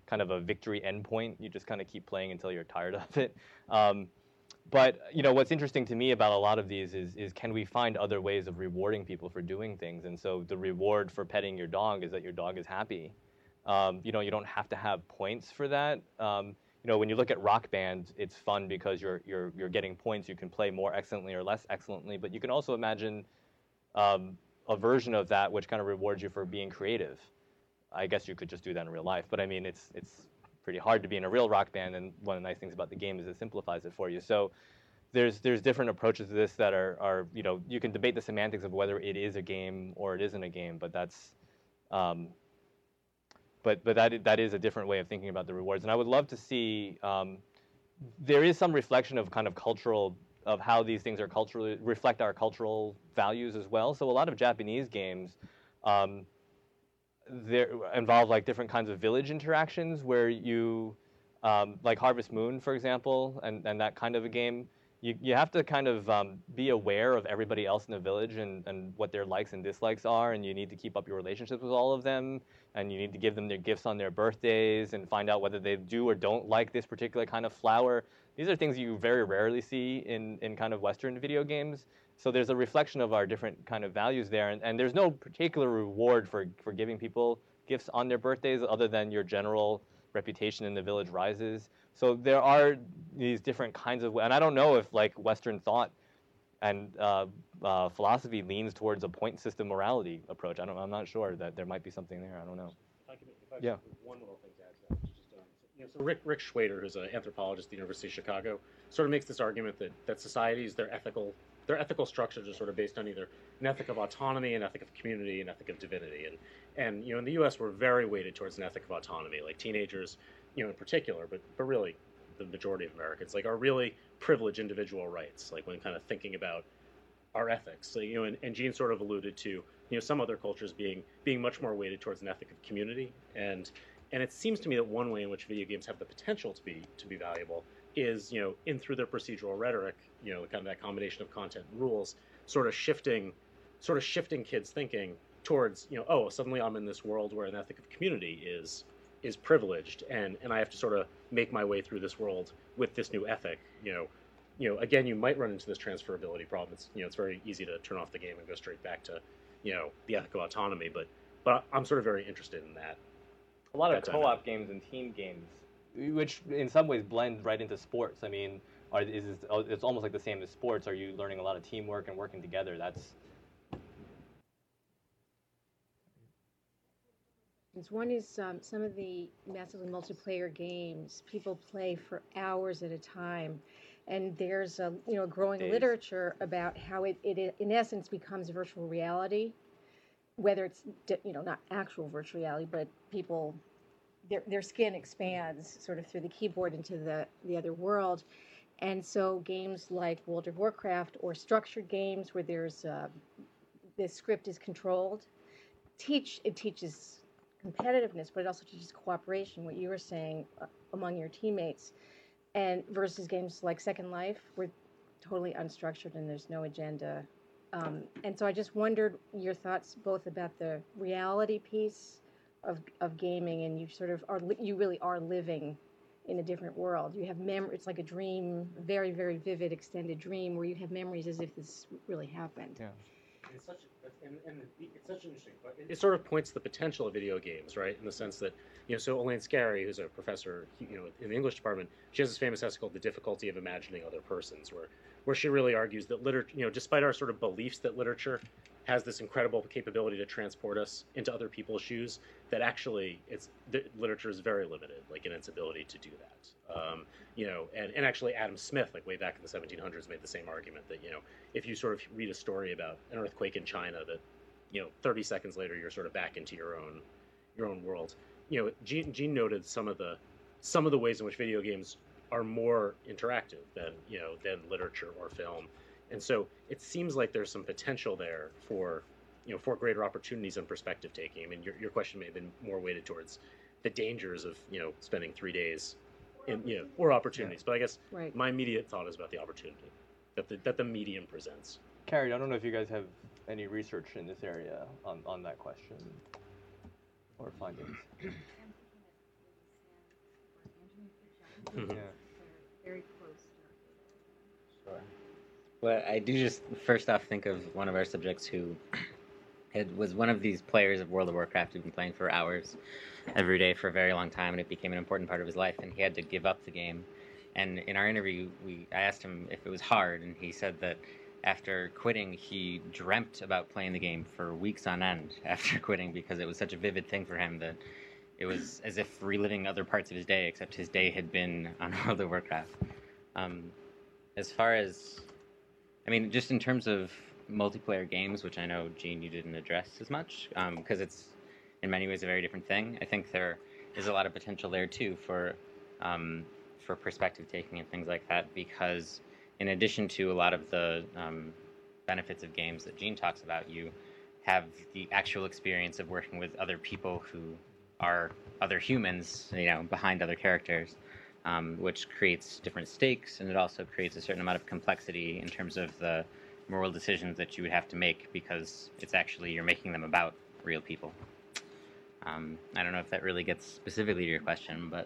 kind of a victory endpoint. You just kind of keep playing until you're tired of it. Um, but you know, what's interesting to me about a lot of these is is can we find other ways of rewarding people for doing things? And so the reward for petting your dog is that your dog is happy. Um, you know, you don't have to have points for that. Um, you know, when you look at Rock Band, it's fun because you're you're you're getting points. You can play more excellently or less excellently, but you can also imagine um, a version of that which kind of rewards you for being creative. I guess you could just do that in real life, but I mean, it's it's pretty hard to be in a real Rock Band, and one of the nice things about the game is it simplifies it for you. So there's there's different approaches to this that are are you know, you can debate the semantics of whether it is a game or it isn't a game, but that's um, But but that that is a different way of thinking about the rewards, and I would love to see. Um, there is some reflection of kind of cultural of how these things are culturally reflect our cultural values as well. So a lot of Japanese games um, there involve like different kinds of village interactions where you um, like Harvest Moon, for example, and and that kind of a game. You, you have to kind of um, be aware of everybody else in the village and, and what their likes and dislikes are, and you need to keep up your relationships with all of them, and you need to give them their gifts on their birthdays and find out whether they do or don't like this particular kind of flower. These are things you very rarely see in, in kind of Western video games. So there's a reflection of our different kind of values there, and, and there's no particular reward for, for giving people gifts on their birthdays other than your general reputation in the village rises. So there are these different kinds of, and I don't know if like Western thought and uh, uh, philosophy leans towards a point system morality approach. I don't, I'm not sure that there might be something there. I don't know. If I could, if I could Yeah. one little thing to add to that, which is just, um, so, you know, so Rick Rick Schwader, who's an anthropologist at the University of Chicago, sort of makes this argument that that societies, their ethical their ethical structures are sort of based on either an ethic of autonomy, an ethic of community, an ethic of divinity, and and you know in the U S we're very weighted towards an ethic of autonomy, like teenagers, you know in particular, but but really the majority of Americans like are really privileged individual rights, like when kind of thinking about our ethics. So, you know, and, and Gene sort of alluded to, you know, some other cultures being being much more weighted towards an ethic of community, and and it seems to me that one way in which video games have the potential to be to be valuable is, you know, in through their procedural rhetoric, you know, kind of that combination of content and rules, sort of shifting, sort of shifting kids' thinking towards, you know, oh, suddenly I'm in this world where an ethic of community is is privileged, and and I have to sort of make my way through this world with this new ethic, you know. You know, again, you might run into this transferability problem. It's, you know, it's very easy to turn off the game and go straight back to, you know, the ethic of autonomy. But, but I'm sort of very interested in that. A lot of That co-op dynamic. games and team games, which in some ways blend right into sports. I mean, are, is it, it's almost like the same as sports. Are you learning a lot of teamwork and working together? That's One is um, some of the massively multiplayer games people play for hours at a time, and there's a you know growing Days. literature about how it, it in essence becomes virtual reality, whether it's you know not actual virtual reality, but people their their skin expands sort of through the keyboard into the the other world, and so games like World of Warcraft or structured games where there's uh, the script is controlled, teach it teaches competitiveness, but it also teaches cooperation, what you were saying, uh, among your teammates, and versus games like Second Life, were totally unstructured and there's no agenda. Um, and so I just wondered your thoughts both about the reality piece of of gaming, and you sort of are li- you really are living in a different world. You have mem it's like a dream, very very vivid extended dream where you have memories as if this really happened. yeah. It's such, and, and it's such an interesting question. It sort of points to the potential of video games, right? In the sense that, you know, so Elaine Scarry, who's a professor, you know, in the English department, she has this famous essay called "The Difficulty of Imagining Other Persons," where, where she really argues that literature, you know, despite our sort of beliefs that literature has this incredible capability to transport us into other people's shoes, that actually it's the, literature is very limited, like in its ability to do that. Um, you know, and, and actually Adam Smith, like way back in the seventeen hundreds, made the same argument that, you know, if you sort of read a story about an earthquake in China, that, you know, thirty seconds later you're sort of back into your own your own world. You know, Gene, Gene noted some of the some of the ways in which video games are more interactive than, you know, than literature or film. And so it seems like there's some potential there for, you know, for greater opportunities and perspective taking. I mean, your, your question may have been more weighted towards the dangers of, you know, spending three days in, you know, or opportunities. Yeah. But I guess Right. my immediate thought is about the opportunity that the, that the medium presents. Carrie, I don't know if you guys have any research in this area on, on that question or findings. Yeah. Very close. Sure. Well, I do just first off think of one of our subjects who had, was one of these players of World of Warcraft who'd been playing for hours every day for a very long time, and it became an important part of his life, and he had to give up the game. And in our interview, we I asked him if it was hard, and he said that after quitting, he dreamt about playing the game for weeks on end after quitting because it was such a vivid thing for him that it was as if reliving other parts of his day, except his day had been on World of Warcraft. Um, as far as, I mean, just in terms of multiplayer games, which I know, Gene, you didn't address as much, because um, it's in many ways a very different thing. I think there is a lot of potential there, too, for um, for perspective taking and things like that, because in addition to a lot of the um, benefits of games that Gene talks about, you have the actual experience of working with other people who are other humans, you know, behind other characters, um, which creates different stakes, and it also creates a certain amount of complexity in terms of the moral decisions that you would have to make, because it's actually, you're making them about real people. Um, I don't know if that really gets specifically to your question, but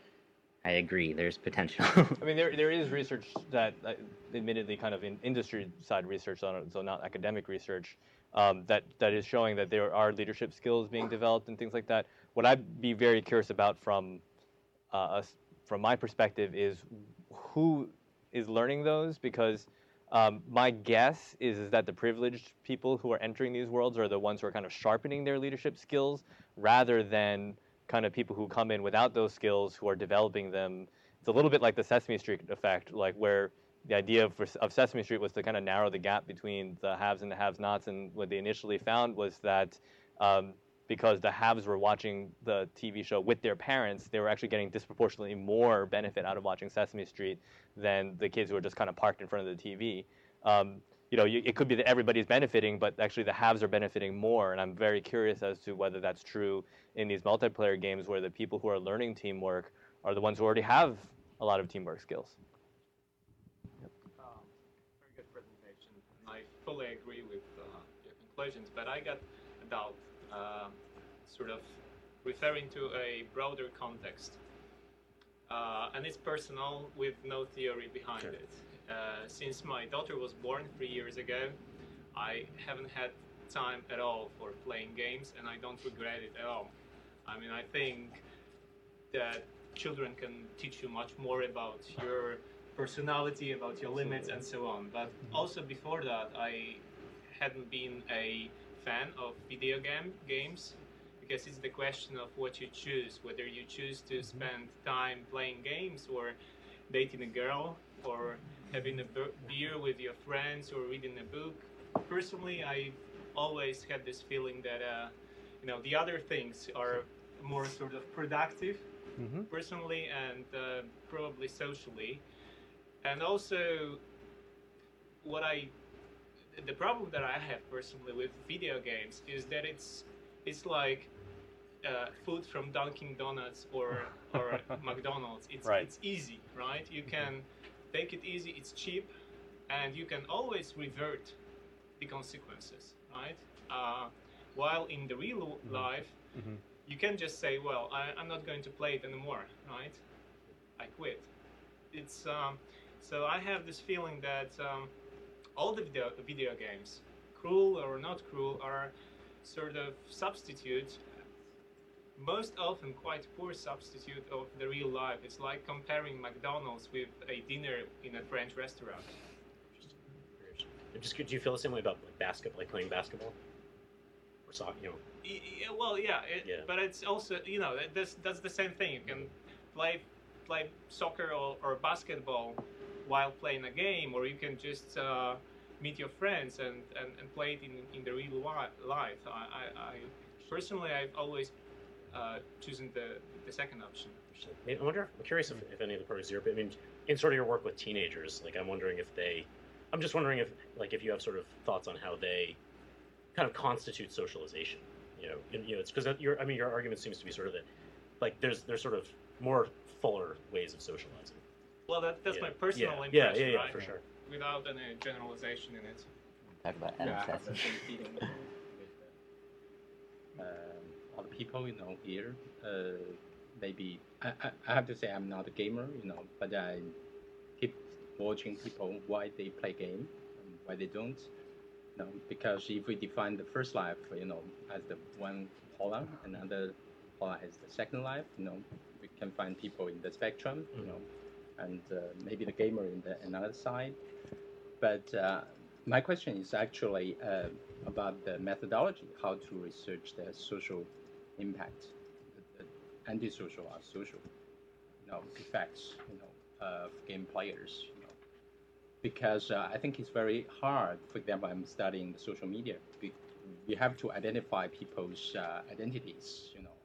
I agree, there's potential. I mean, there there is research that, uh, admittedly, kind of in industry side research, on it, so not academic research, um, that that is showing that there are leadership skills being developed and things like that. What I'd be very curious about from uh, us, from my perspective, is who is learning those, because um, my guess is is that the privileged people who are entering these worlds are the ones who are kind of sharpening their leadership skills, rather than kind of people who come in without those skills who are developing them. It's a little bit like the Sesame Street effect, like where the idea of, of Sesame Street was to kind of narrow the gap between the haves and the have-nots, and what they initially found was that um, because the haves were watching the T V show with their parents, they were actually getting disproportionately more benefit out of watching Sesame Street than the kids who were just kind of parked in front of the T V. Um, you know, you, it could be that everybody's benefiting, but actually the haves are benefiting more, and I'm very curious as to whether that's true in these multiplayer games where the people who are learning teamwork are the ones who already have a lot of teamwork skills. Yep. Um, very good presentation. I fully agree with uh, your conclusions, but I got a doubt, uh, sort of referring to a broader context. Uh, and it's personal with no theory behind Sure. it. Uh, since my daughter was born three years ago, I haven't had time at all for playing games, and I don't regret it at all. I mean, I think that children can teach you much more about your personality, about your limits, and so on. But also before that, I hadn't been a fan of video game games, because it's the question of what you choose, whether you choose to spend time playing games or dating a girl or having a beer with your friends or reading a book. Personally, I always had this feeling that uh, you know, the other things are more sort of productive, Mm-hmm. personally and uh, probably socially. And also, what I the problem that I have personally with video games is that it's it's like uh, food from Dunkin' Donuts or or McDonald's. It's Right. it's easy, right? You can take it easy. It's cheap, and you can always revert the consequences, right? Uh, while in the real Mm-hmm. life, Mm-hmm. you can just say, "Well, I, I'm not going to play it anymore," right? I quit. It's um, so I have this feeling that um, all the video, video games, cruel or not cruel, are sort of substitute, most often quite poor substitute of the real life. It's like comparing McDonald's with a dinner in a French restaurant. Just, do you feel the same way about like basketball, like playing basketball or soccer? You know, Y- y- Well, yeah, it, Yeah. but it's also, you know, that- that's that's the same thing. You can play play soccer or, or basketball while playing a game, or you can just uh, meet your friends and, and, and play it in, in the real wi- life. I, I, I personally, I've always uh, chosen the the second option. I mean, I wonder. I'm curious if, if any of the programs here. I mean, in sort of your work with teenagers, like I'm wondering if they. I'm just wondering if, like, if you have sort of thoughts on how they kind of constitute socialization. You know, and, you know, it's because your. I mean, your argument seems to be sort of that, like, there's there's sort of more fuller ways of socializing. Well, that, that's Yeah. my personal yeah. impression, Yeah, yeah, yeah, right? for sure. Without any generalization in it. Talk about Yeah, I Adam have the Sasson. same feeling with uh, um, other people, you know, here. Uh, maybe I, I, I have to say I'm not a gamer, you know, but I keep watching people why they play game and why they don't. You know, because if we define the first life, you know, as the one polar, and another polar as the second life, you know, we can find people in the spectrum, you know, and uh, maybe the gamer in the another side. But uh, my question is actually uh, about the methodology, how to research the social impact, the, the antisocial or social, you know, effects, you know, of game players. You know, because uh, I think it's very hard. For example, I'm studying social media. We, we have to identify people's uh, identities, you know,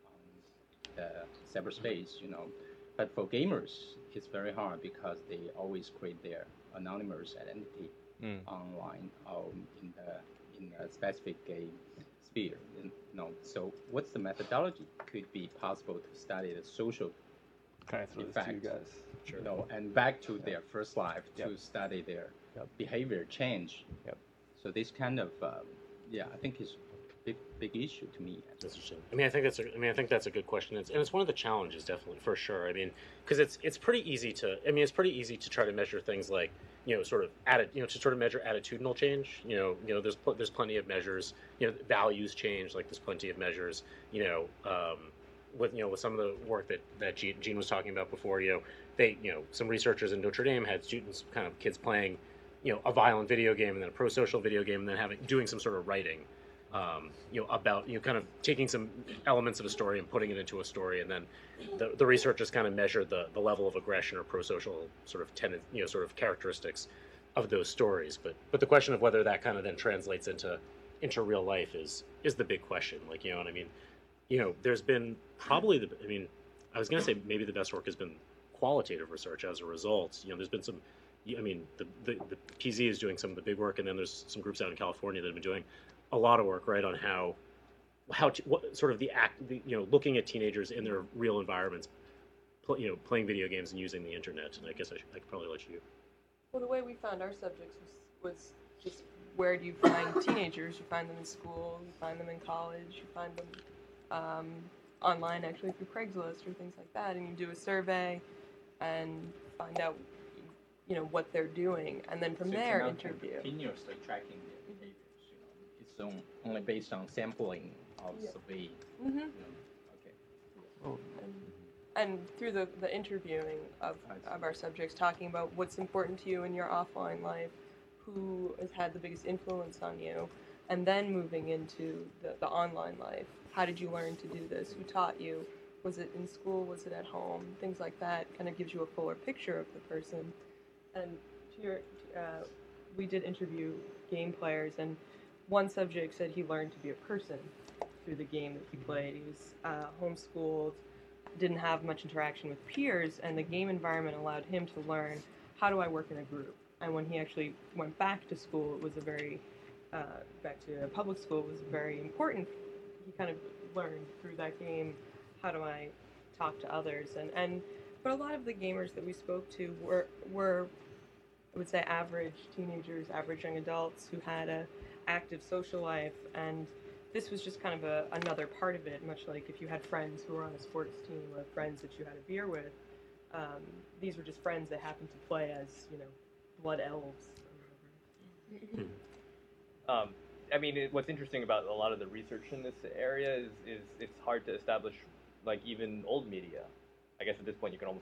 on the cyberspace, you know. But for gamers, it's very hard because they always create their anonymous identity mm. online or in the in a specific game sphere. You know, so what's the methodology? Could it be possible to study the social Can I throw effect, this to you guys? Sure. You know, and back to their first life to yep. study their yep. behavior change. Yep. So this kind of um, yeah, I think is big big issue to me. That's interesting. I mean, I think that's a, I mean, I think that's a good question, it's, and it's one of the challenges, definitely, for sure. I mean, because it's it's pretty easy to. I mean, it's pretty easy to try to measure things like, you know, sort of atti- you know, to sort of measure attitudinal change. You know, you know, there's pl- there's plenty of measures. You know, values change. Like there's plenty of measures. You know, um, with you know with some of the work that that Gene, Gene was talking about before. You know, they you know some researchers in Notre Dame had students, kind of kids playing, you know, a violent video game and then a pro-social video game and then having doing some sort of writing. Um, you know, about, you know, kind of taking some elements of a story and putting it into a story, and then the, the researchers kind of measured the, the level of aggression or pro-social sort of tenant, you know, sort of characteristics of those stories. But but the question of whether that kind of then translates into into real life is is the big question. Like, you know what I mean? You know, there's been probably the, I mean, I was going to say maybe the best work has been qualitative research as a result. You know, there's been some, I mean, the, the, the P Z is doing some of the big work, and then there's some groups out in California that have been doing a lot of work, right, on how, how to, what sort of the act, the, you know, looking at teenagers in their real environments, pl- you know, playing video games and using the internet. And I guess I, should, I could probably let you. Well, the way we found our subjects was, was just where do you find teenagers? You find them in school, you find them in college, you find them um, online, actually, through Craigslist or things like that, and you do a survey and find out, you know, what they're doing, and then from so there it's interview. Continuously tracking their behaviors. You know, it's on, only based on sampling of yeah. survey. Mm-hmm. You know. Okay. Oh. And, and through the, the interviewing of, of our subjects, talking about what's important to you in your offline life, who has had the biggest influence on you, and then moving into the, the online life. How did you learn to do this? Who taught you? Was it in school? Was it at home? Things like that kind of gives you a fuller picture of the person. And to your, uh, we did interview game players, and one subject said he learned to be a person through the game that he played. He was uh, homeschooled, didn't have much interaction with peers, and the game environment allowed him to learn, how do I work in a group? And when he actually went back to school, it was a very, uh, back to a public school, it was very important. He kind of learned through that game, how do I talk to others? And, and but a lot of the gamers that we spoke to were, were I would say, average teenagers, average young adults who had a active social life, and this was just kind of a, another part of it, much like if you had friends who were on a sports team or friends that you had a beer with. Um, these were just friends that happened to play as, you know, blood elves or whatever. Um, I mean, it, what's interesting about a lot of the research in this area is, is it's hard to establish, like, even old media. I guess at this point you can almost,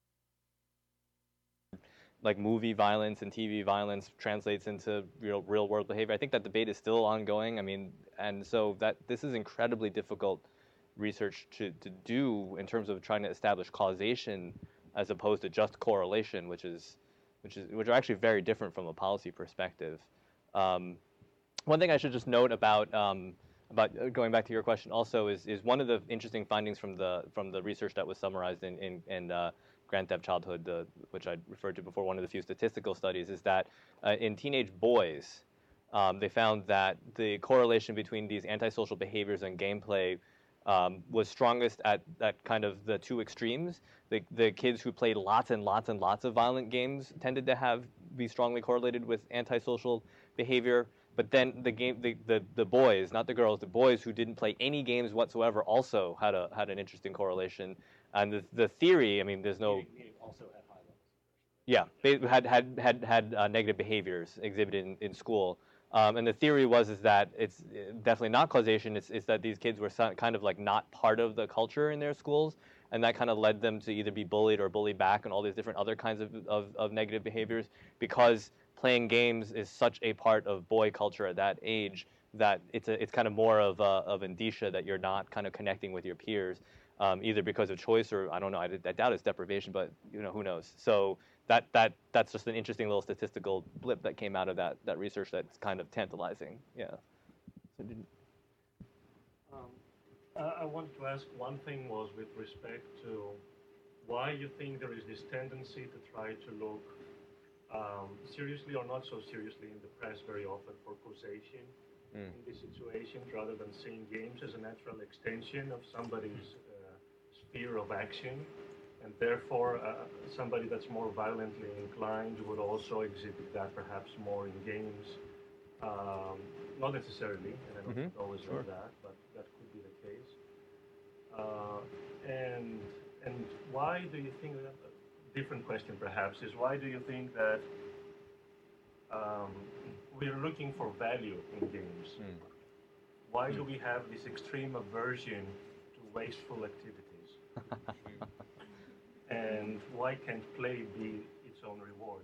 like, movie violence and T V violence translates into real real world behavior. I think that debate is still ongoing. I mean, and so that this is incredibly difficult research to, to do in terms of trying to establish causation as opposed to just correlation, which is which is which are actually very different from a policy perspective. Um, one thing I should just note about um, about going back to your question also is is one of the interesting findings from the from the research that was summarized in in, in uh, Grand Theft Childhood, the, which I referred to before, one of the few statistical studies, is that uh, in teenage boys, um, they found that the correlation between these antisocial behaviors and gameplay um, was strongest at, at kind of the two extremes. The, the kids who played lots and lots and lots of violent games tended to have be strongly correlated with antisocial behavior. But then the game, the, the, the boys, not the girls, the boys who didn't play any games whatsoever also had a had an interesting correlation. And the, the theory, I mean, there's no... Meaning, meaning also at high levels. Yeah, they had had had had uh, negative behaviors exhibited in, in school, um, and the theory was is that it's definitely not causation. It's, it's that these kids were so, kind of like not part of the culture in their schools, and that kind of led them to either be bullied or bullied back, and all these different other kinds of, of, of negative behaviors, because playing games is such a part of boy culture at that age that it's a, it's kind of more of a, of indicia that you're not kind of connecting with your peers, um, either because of choice or I don't know. I, I doubt it's deprivation, but you know who knows. So. That, that that's just an interesting little statistical blip that came out of that, that research that's kind of tantalizing. Yeah. So did, um, I, I wanted to ask one thing was with respect to why you think there is this tendency to try to look um, seriously or not so seriously in the press very often for causation mm. in these situations, rather than seeing games as a natural extension of somebody's uh, sphere of action. And therefore, uh, somebody that's more violently inclined would also exhibit that perhaps more in games. Um, not necessarily, and I don't mm-hmm. think always sure. that, but that could be the case. Uh, and and why do you think that, a different question perhaps, is why do you think that um, we're looking for value in games? Mm. Why mm. do we have this extreme aversion to wasteful activities? And why can't play be its own reward?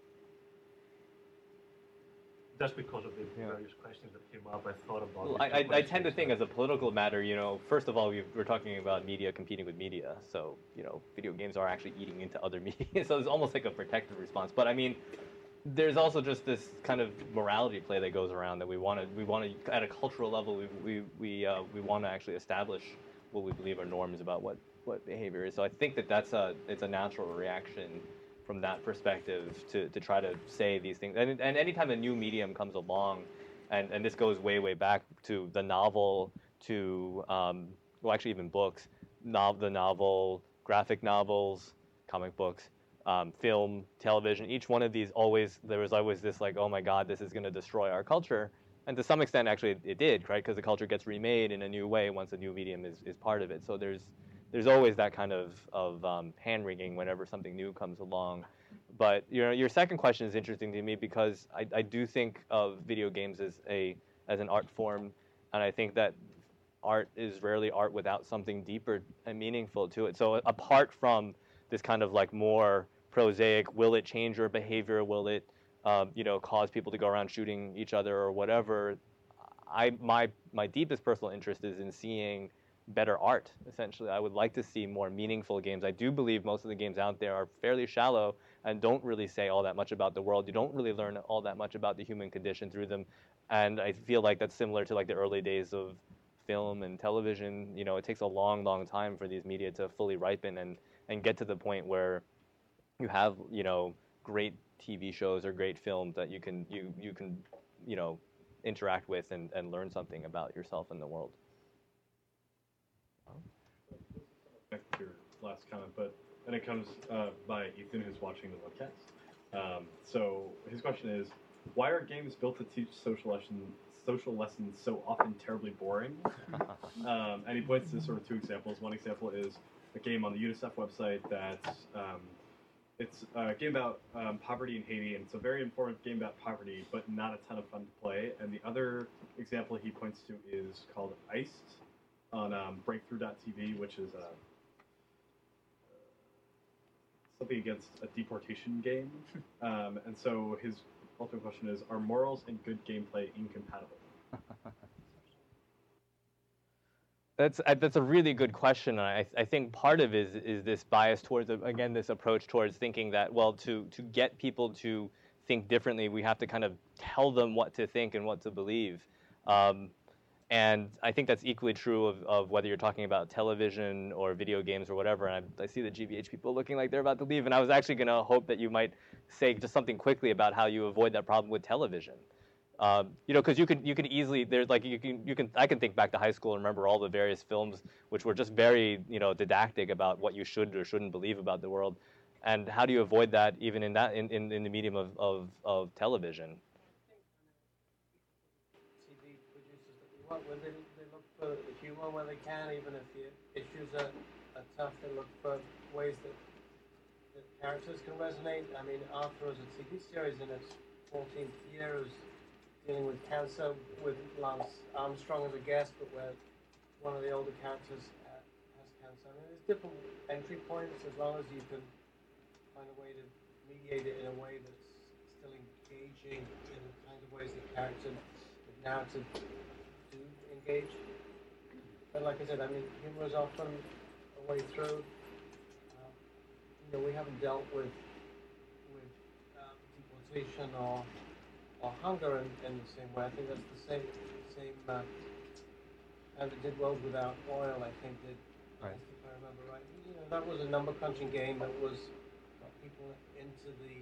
Just because of the yeah. various questions that came up, I thought about well, I, I, I tend to think as a political matter, you know, first of all, we're talking about media competing with media. So, you know, video games are actually eating into other media. So it's almost like a protective response. But I mean, there's also just this kind of morality play that goes around that we want to, we want to, at a cultural level, we, we, we, uh, we want to actually establish what we believe are norms about what what behavior is. So I think that that's a it's a natural reaction from that perspective to, to try to say these things. And and anytime a new medium comes along, and, and this goes way way back to the novel, to um, well actually even books, nov- the novel, graphic novels, comic books, um, film, television. Each one of these always there was always this like, oh my God, this is going to destroy our culture. And to some extent, actually, it did, right? Because the culture gets remade in a new way once a new medium is, is part of it. So there's there's always that kind of, of um, hand-wringing whenever something new comes along. But you know, your second question is interesting to me because I, I do think of video games as a as an art form, and I think that art is rarely art without something deeper and meaningful to it. So apart from this kind of like more prosaic, will it change your behavior? Will it um, you know, cause people to go around shooting each other or whatever? I my my deepest personal interest is in seeing better art, essentially. I would like to see more meaningful games. I do believe most of the games out there are fairly shallow and don't really say all that much about the world. You don't really learn all that much about the human condition through them. And I feel like that's similar to like the early days of film and television. You know, it takes a long, long time for these media to fully ripen and, and get to the point where you have, you know, great T V shows or great films that you can, you, you can, you know, interact with and, and learn something about yourself and the world. Back to your last comment, but and it comes uh, by Ethan, who's watching the webcast. Um, so his question is, why are games built to teach social lessons, social lessons so often terribly boring? um, and he points to sort of two examples. One example is a game on the UNICEF website that um, it's a game about um, poverty in Haiti, and it's a very informative game about poverty, but not a ton of fun to play. And the other example he points to is called Iced on um, Breakthrough dot T V, which is a something against a deportation game. Um, and so his ultimate question is, are morals and good gameplay incompatible? That's uh, that's a really good question. I I think part of it is is this bias towards, again, this approach towards thinking that, well, to to get people to think differently, we have to kind of tell them what to think and what to believe. Um, And I think that's equally true of, of whether you're talking about television or video games or whatever. And I, I see the G B H people looking like they're about to leave. And I was actually going to hope that you might say just something quickly about how you avoid that problem with television. Um, you know, because you could you could easily there's like you can you can I can think back to high school and remember all the various films which were just very you know didactic about what you should or shouldn't believe about the world. And how do you avoid that even in that in, in, in the medium of, of, of television? What, where they, they look for the humor where they can, even if the issues are, are tough. They look for ways that, that characters can resonate. I mean, Arthur is a T V series in its fourteenth year is dealing with cancer with Lance Armstrong as a guest, but where one of the older characters uh, has cancer. I mean, there's different entry points as long as you can find a way to mediate it in a way that's still engaging in the kinds of ways that character, the narrative do engage. But like I said, I mean, humor is often a way through. Uh, you know, we haven't dealt with with uh, deportation or or hunger in, in the same way. I think that's the same same. Uh, and it did World Without Oil, I think, did. Right. If I remember right. You know, that was a number crunching game that was got people into the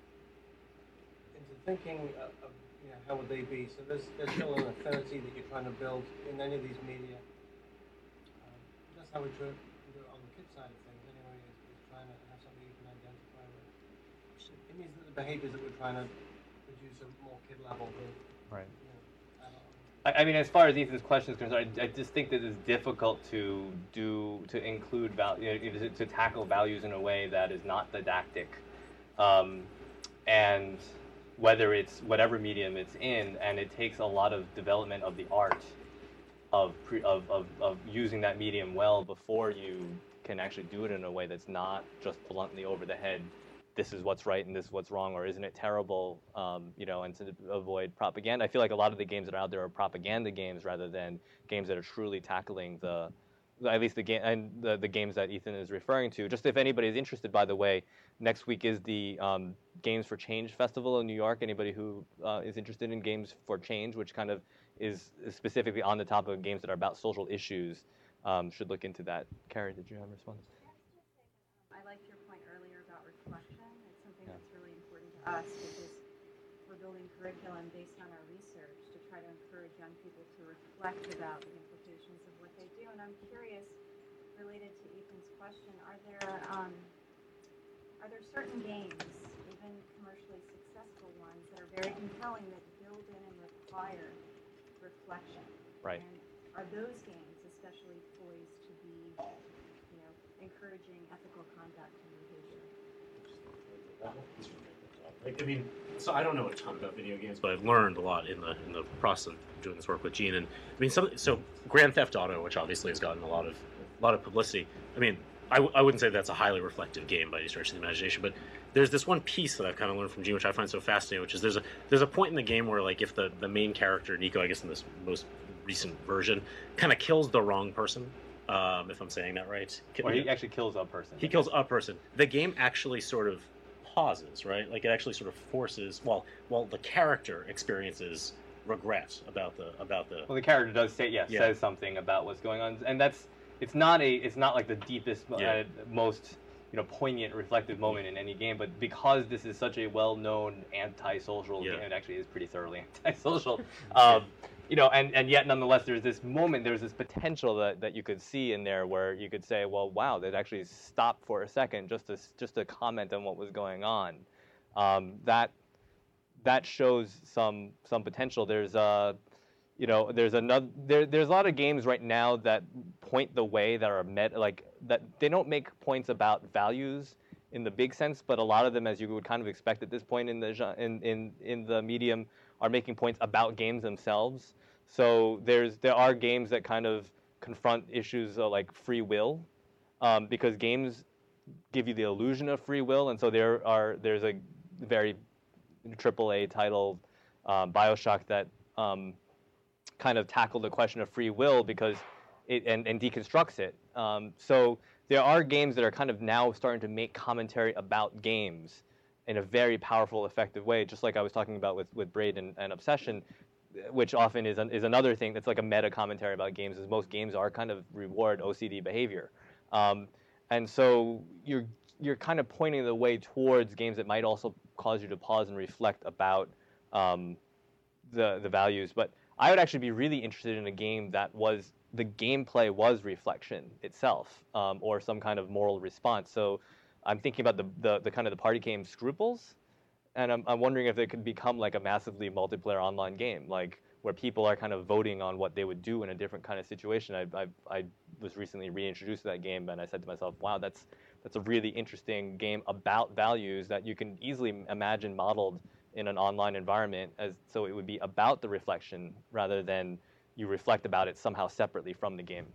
into thinking of, of you know, how would they be. So there's there's still an affinity that you're trying to build in any of these media. Um, that's how we try to do it on the kid side of things anyway, is, is trying to have something you can identify with. It means that the behaviors that we're trying to produce are more kid level than Right. you know, adult. I, I mean, as far as Ethan's question is concerned, I, I just think that it's difficult to do to include value, you know, to, to tackle values in a way that is not didactic, um, and whether it's whatever medium it's in, and it takes a lot of development of the art of pre, of, of of using that medium well before you can actually do it in a way that's not just bluntly over the head. This is what's right and this is what's wrong, or isn't it terrible, um, you know, and to avoid propaganda. I feel like a lot of the games that are out there are propaganda games rather than games that are truly tackling the, at least the game and the, the games that Ethan is referring to. Just if anybody is interested, by the way, next week is the um, Games for Change Festival in New York. Anybody who uh, is interested in Games for Change, which kind of is, is specifically on the topic of games that are about social issues, um, should look into that. Carrie, did you have a response? I liked your point earlier about reflection. It's something that's really important to us because we're building curriculum based on our research to try to encourage young people to reflect about the implications of what they do. And I'm curious, related to Ethan's question, are there um, are there certain games, even commercially successful ones, that are very compelling that build in and require reflection? Right. And are those games especially poised to be, you know, encouraging ethical conduct and behavior? Like, I mean, so I don't know a ton about video games, but I've learned a lot in the in the process of doing this work with Gene. And I mean, some, so Grand Theft Auto, which obviously has gotten a lot of a lot of publicity. I mean, I, w- I wouldn't say that's a highly reflective game by any stretch of the imagination, but there's this one piece that I've kind of learned from Gene, which I find so fascinating, which is there's a there's a point in the game where, like, if the, the main character, Nico, I guess in this most recent version, kind of kills the wrong person, um, if I'm saying that right. Or he actually kills a person. He kills a person. The game actually sort of pauses, right? Like, it actually sort of forces, well, well, the character experiences regret about the about the. Well, the character does say yes, Yeah. says something about what's going on, and that's it's not a it's not like the deepest, Yeah. uh, most you know poignant, reflective moment in any game. But because this is such a well-known anti-social Yeah. game, it actually is pretty thoroughly anti-social. um, you know, and, and yet nonetheless, there's this moment, there's this potential that, that you could see in there where you could say, well, wow, that actually stopped for a second just to just to comment on what was going on. Um, that that shows some some potential. There's uh, you know, there's another there there's a lot of games right now that point the way that are met like that they don't make points about values in the big sense, but a lot of them, as you would kind of expect at this point in the gen- in in in the medium, are making points about games themselves. So there's there are games that kind of confront issues uh, like free will, um, because games give you the illusion of free will, and so there are there's a very triple A title, um, BioShock, that um, kind of tackled the question of free will because it and, and deconstructs it. Um, so there are games that are kind of now starting to make commentary about games in a very powerful, effective way, just like I was talking about with, with Braid and, and Obsession, which often is an, is another thing that's like a meta commentary about games, is most games are kind of reward O C D behavior. Um, and so you're you're kind of pointing the way towards games that might also cause you to pause and reflect about um, the the values. But I would actually be really interested in a game that was, the gameplay was reflection itself, um, or some kind of moral response. So I'm thinking about the, the, the kind of the party game Scruples, and I'm, I'm wondering if it could become like a massively multiplayer online game. Like, where people are kind of voting on what they would do in a different kind of situation. I, I, I was recently reintroduced to that game, and I said to myself, wow, that's, that's a really interesting game about values that you can easily imagine modeled in an online environment, as so it would be about the reflection rather than you reflect about it somehow separately from the game.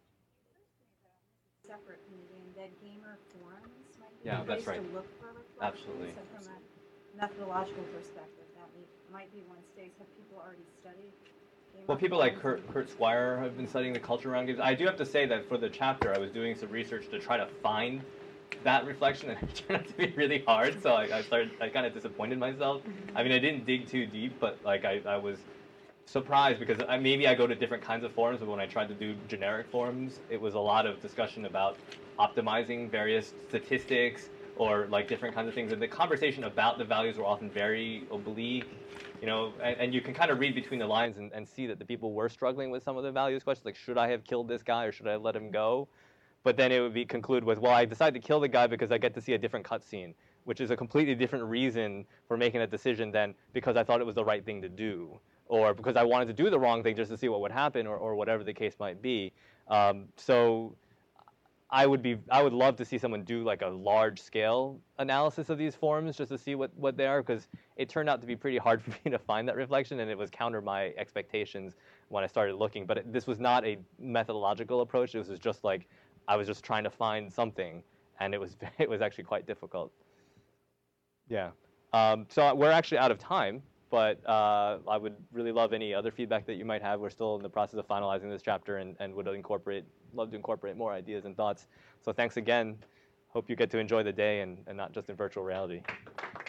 Separate from the game, that gamer forums might be Yeah, a that's place right. to look for reflections. Absolutely. So from a methodological perspective, that may, might be one space. Have people already studied gamer Well, people like forums? Kurt, Kurt Squire have been studying the culture around games. I do have to say that for the chapter, I was doing some research to try to find that reflection, and it turned out to be really hard. So I, I started, I kind of disappointed myself. I mean, I didn't dig too deep, but like I, I was surprised because I, maybe I go to different kinds of forums, but when I tried to do generic forums, it was a lot of discussion about optimizing various statistics or like different kinds of things. And the conversation about the values were often very oblique, you know, and, and you can kind of read between the lines and, and see that the people were struggling with some of the values questions, like should I have killed this guy or should I have let him go? But then it would be conclude with, well, I decided to kill the guy because I get to see a different cutscene, which is a completely different reason for making a decision than because I thought it was the right thing to do, or because I wanted to do the wrong thing just to see what would happen, or, or whatever the case might be. Um, so I would be, I would love to see someone do like a large-scale analysis of these forums just to see what, what they are, because it turned out to be pretty hard for me to find that reflection, and it was counter my expectations when I started looking. But it, this was not a methodological approach. It was just like, I was just trying to find something, and it was it was actually quite difficult. Yeah. Um, so we're actually out of time, but uh, I would really love any other feedback that you might have. We're still in the process of finalizing this chapter, and, and would incorporate, love to incorporate more ideas and thoughts. So thanks again. Hope you get to enjoy the day and, and not just in virtual reality.